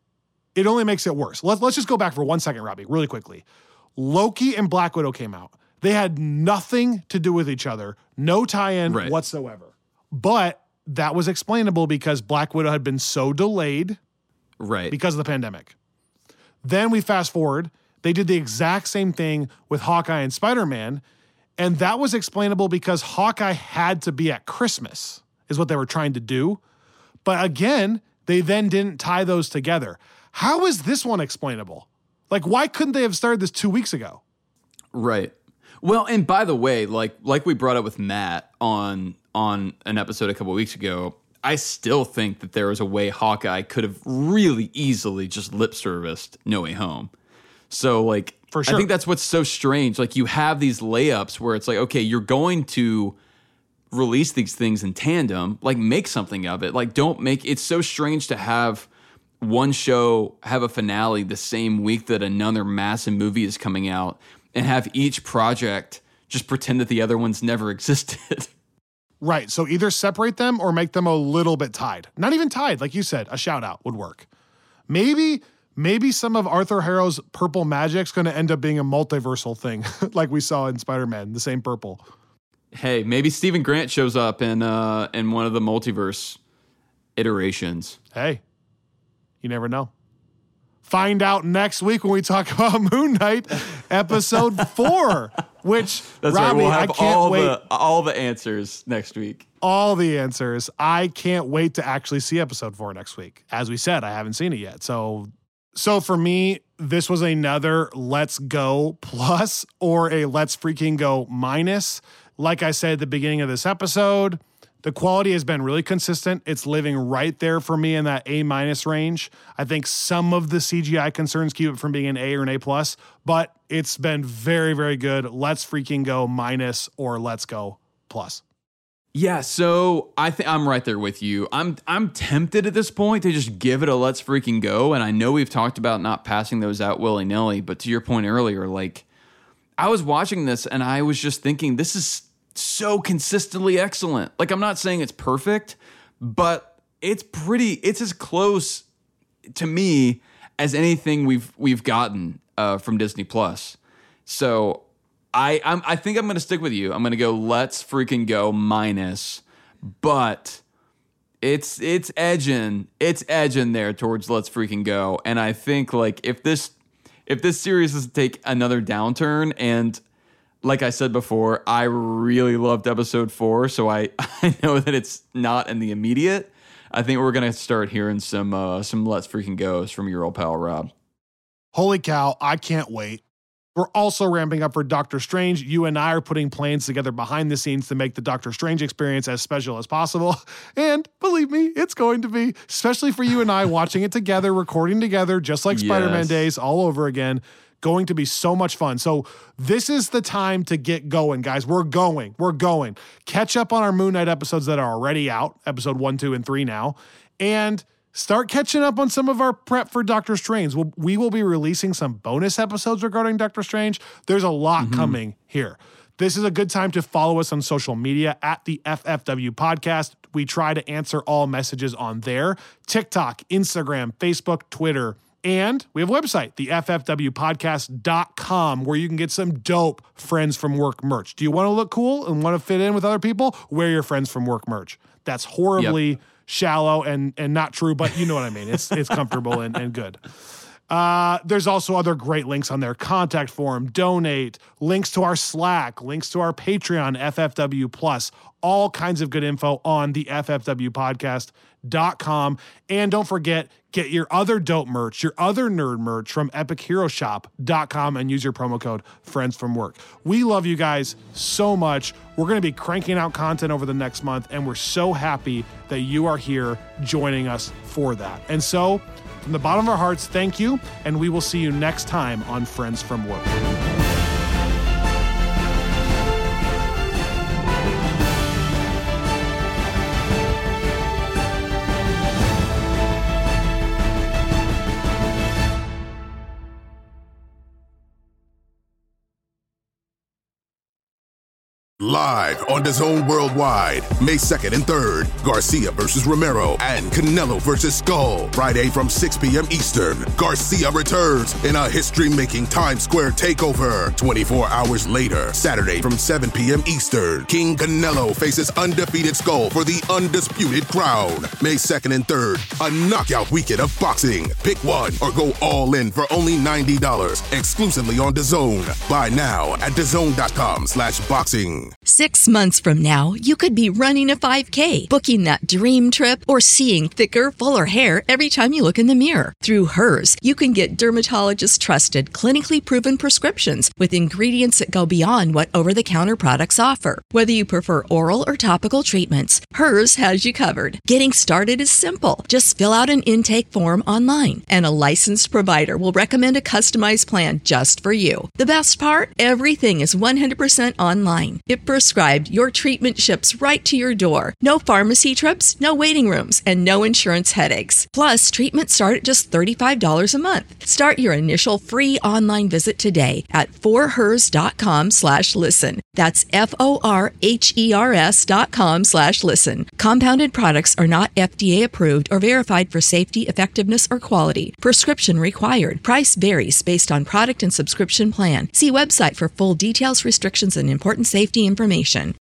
it only makes it worse. Let's, let's just go back for one second, Robbie, really quickly. Loki and Black Widow came out. They had nothing to do with each other, no tie-in Right. whatsoever. But that was explainable because Black Widow had been so delayed Right. because of the pandemic. Then we fast forward. They did the exact same thing with Hawkeye and Spider-Man, and that was explainable because Hawkeye had to be at Christmas, is what they were trying to do. But again, they then didn't tie those together. How is this one explainable? Like, why couldn't they have started this two weeks ago? Right. Well, and by the way, like like we brought up with Matt on on an episode a couple weeks ago, I still think that there was a way Hawkeye could have really easily just lip serviced No Way Home. So like, For sure. I think that's what's so strange. Like you have these layups where it's like, okay, you're going to release these things in tandem, like make something of it. Like don't make, it's so strange to have one show have a finale the same week that another massive movie is coming out and have each project just pretend that the other ones never existed. Right. So either separate them or make them a little bit tied. Not even tied. Like you said, a shout out would work. Maybe, maybe some of Arthur Harrow's purple magic's going to end up being a multiversal thing like we saw in Spider-Man, the same purple. Hey, maybe Stephen Grant shows up in uh, in one of the multiverse iterations. Hey, you never know. Find out next week when we talk about Moon Knight episode four, which, That's Robbie, right. We'll I have can't all wait. the all the answers next week. All the answers. I can't wait to actually see episode four next week. As we said, I haven't seen it yet. So, so for me, this was another let's go plus or a let's freaking go minus. Like I said at the beginning of this episode, the quality has been really consistent. It's living right there for me in that A minus range. I think some of the C G I concerns keep it from being an A or an A plus, but it's been very, very good. Let's freaking go minus or let's go plus. Yeah, so I think I'm right there with you. I'm I'm tempted at this point to just give it a let's freaking go. And I know we've talked about not passing those out willy-nilly, but to your point earlier, like I was watching this and I was just thinking this is so consistently excellent. Like I'm not saying it's perfect, but it's pretty it's as close to me as anything we've we've gotten uh, from Disney Plus. So I I'm, I think I'm going to stick with you. I'm going to go let's freaking go minus, but it's it's edging it's edging there towards let's freaking go. And I think like if this if this series is to take another downturn, and like I said before, I really loved episode four, so I I know that it's not in the immediate. I think we're going to start hearing some uh, some let's freaking goes from your old pal Rob. Holy cow, I can't wait. We're also ramping up for Doctor Strange. You and I are putting plans together behind the scenes to make the Doctor Strange experience as special as possible. And believe me, it's going to be, especially for you and I watching it together, recording together, just like Spider-Man Yes. days all over again. Going to be so much fun. So this is the time to get going, guys. We're going. We're going. Catch up on our Moon Knight episodes that are already out, episode one, two, and three now. And start catching up on some of our prep for Doctor Strange. We'll, we will be releasing some bonus episodes regarding Doctor Strange. There's a lot mm-hmm. coming here. This is a good time to follow us on social media at the F F W Podcast. We try to answer all messages on there. TikTok, Instagram, Facebook, Twitter. And we have a website, the F F W podcast dot com, where you can get some dope Friends from Work merch. Do you want to look cool and want to fit in with other people? Wear your Friends from Work merch. That's horribly yep. shallow and and not true, but you know what I mean. It's it's comfortable and, and good. Uh, there's also other great links on there. Contact form, donate, links to our Slack, links to our Patreon, F F W Plus, all kinds of good info on the F F W podcast dot com. And don't forget, get your other dope merch, your other nerd merch from epic hero shop dot com and use your promo code Friends from Work. We love you guys so much. We're going to be cranking out content over the next month, and we're so happy that you are here joining us for that. And so, from the bottom of our hearts, thank you, and we will see you next time on Friends from Work. Live on DAZN Worldwide, May second and third, Garcia versus Romero and Canelo versus Skull. Friday from six p.m. Eastern, Garcia returns in a history-making Times Square takeover. twenty-four hours later, Saturday from seven p.m. Eastern, King Canelo faces undefeated Skull for the undisputed crown. May second and third, a knockout weekend of boxing. Pick one or go all in for only ninety dollars, exclusively on DAZN. Buy now at DAZN dot com slash boxing. Six months from now, you could be running a five K, booking that dream trip, or seeing thicker, fuller hair every time you look in the mirror. Through Hers, you can get dermatologist-trusted, clinically proven prescriptions with ingredients that go beyond what over-the-counter products offer. Whether you prefer oral or topical treatments, Hers has you covered. Getting started is simple. Just fill out an intake form online, and a licensed provider will recommend a customized plan just for you. The best part? Everything is one hundred percent online. If prescribed, your treatment ships right to your door. No pharmacy trips, no waiting rooms, and no insurance headaches. Plus, treatments start at just thirty-five dollars a month. Start your initial free online visit today at forhers.com slash listen. That's F-O-R-H-E-R-S dot com slash listen. Compounded products are not F D A approved or verified for safety, effectiveness, or quality. Prescription required. Price varies based on product and subscription plan. See website for full details, restrictions, and important safety information.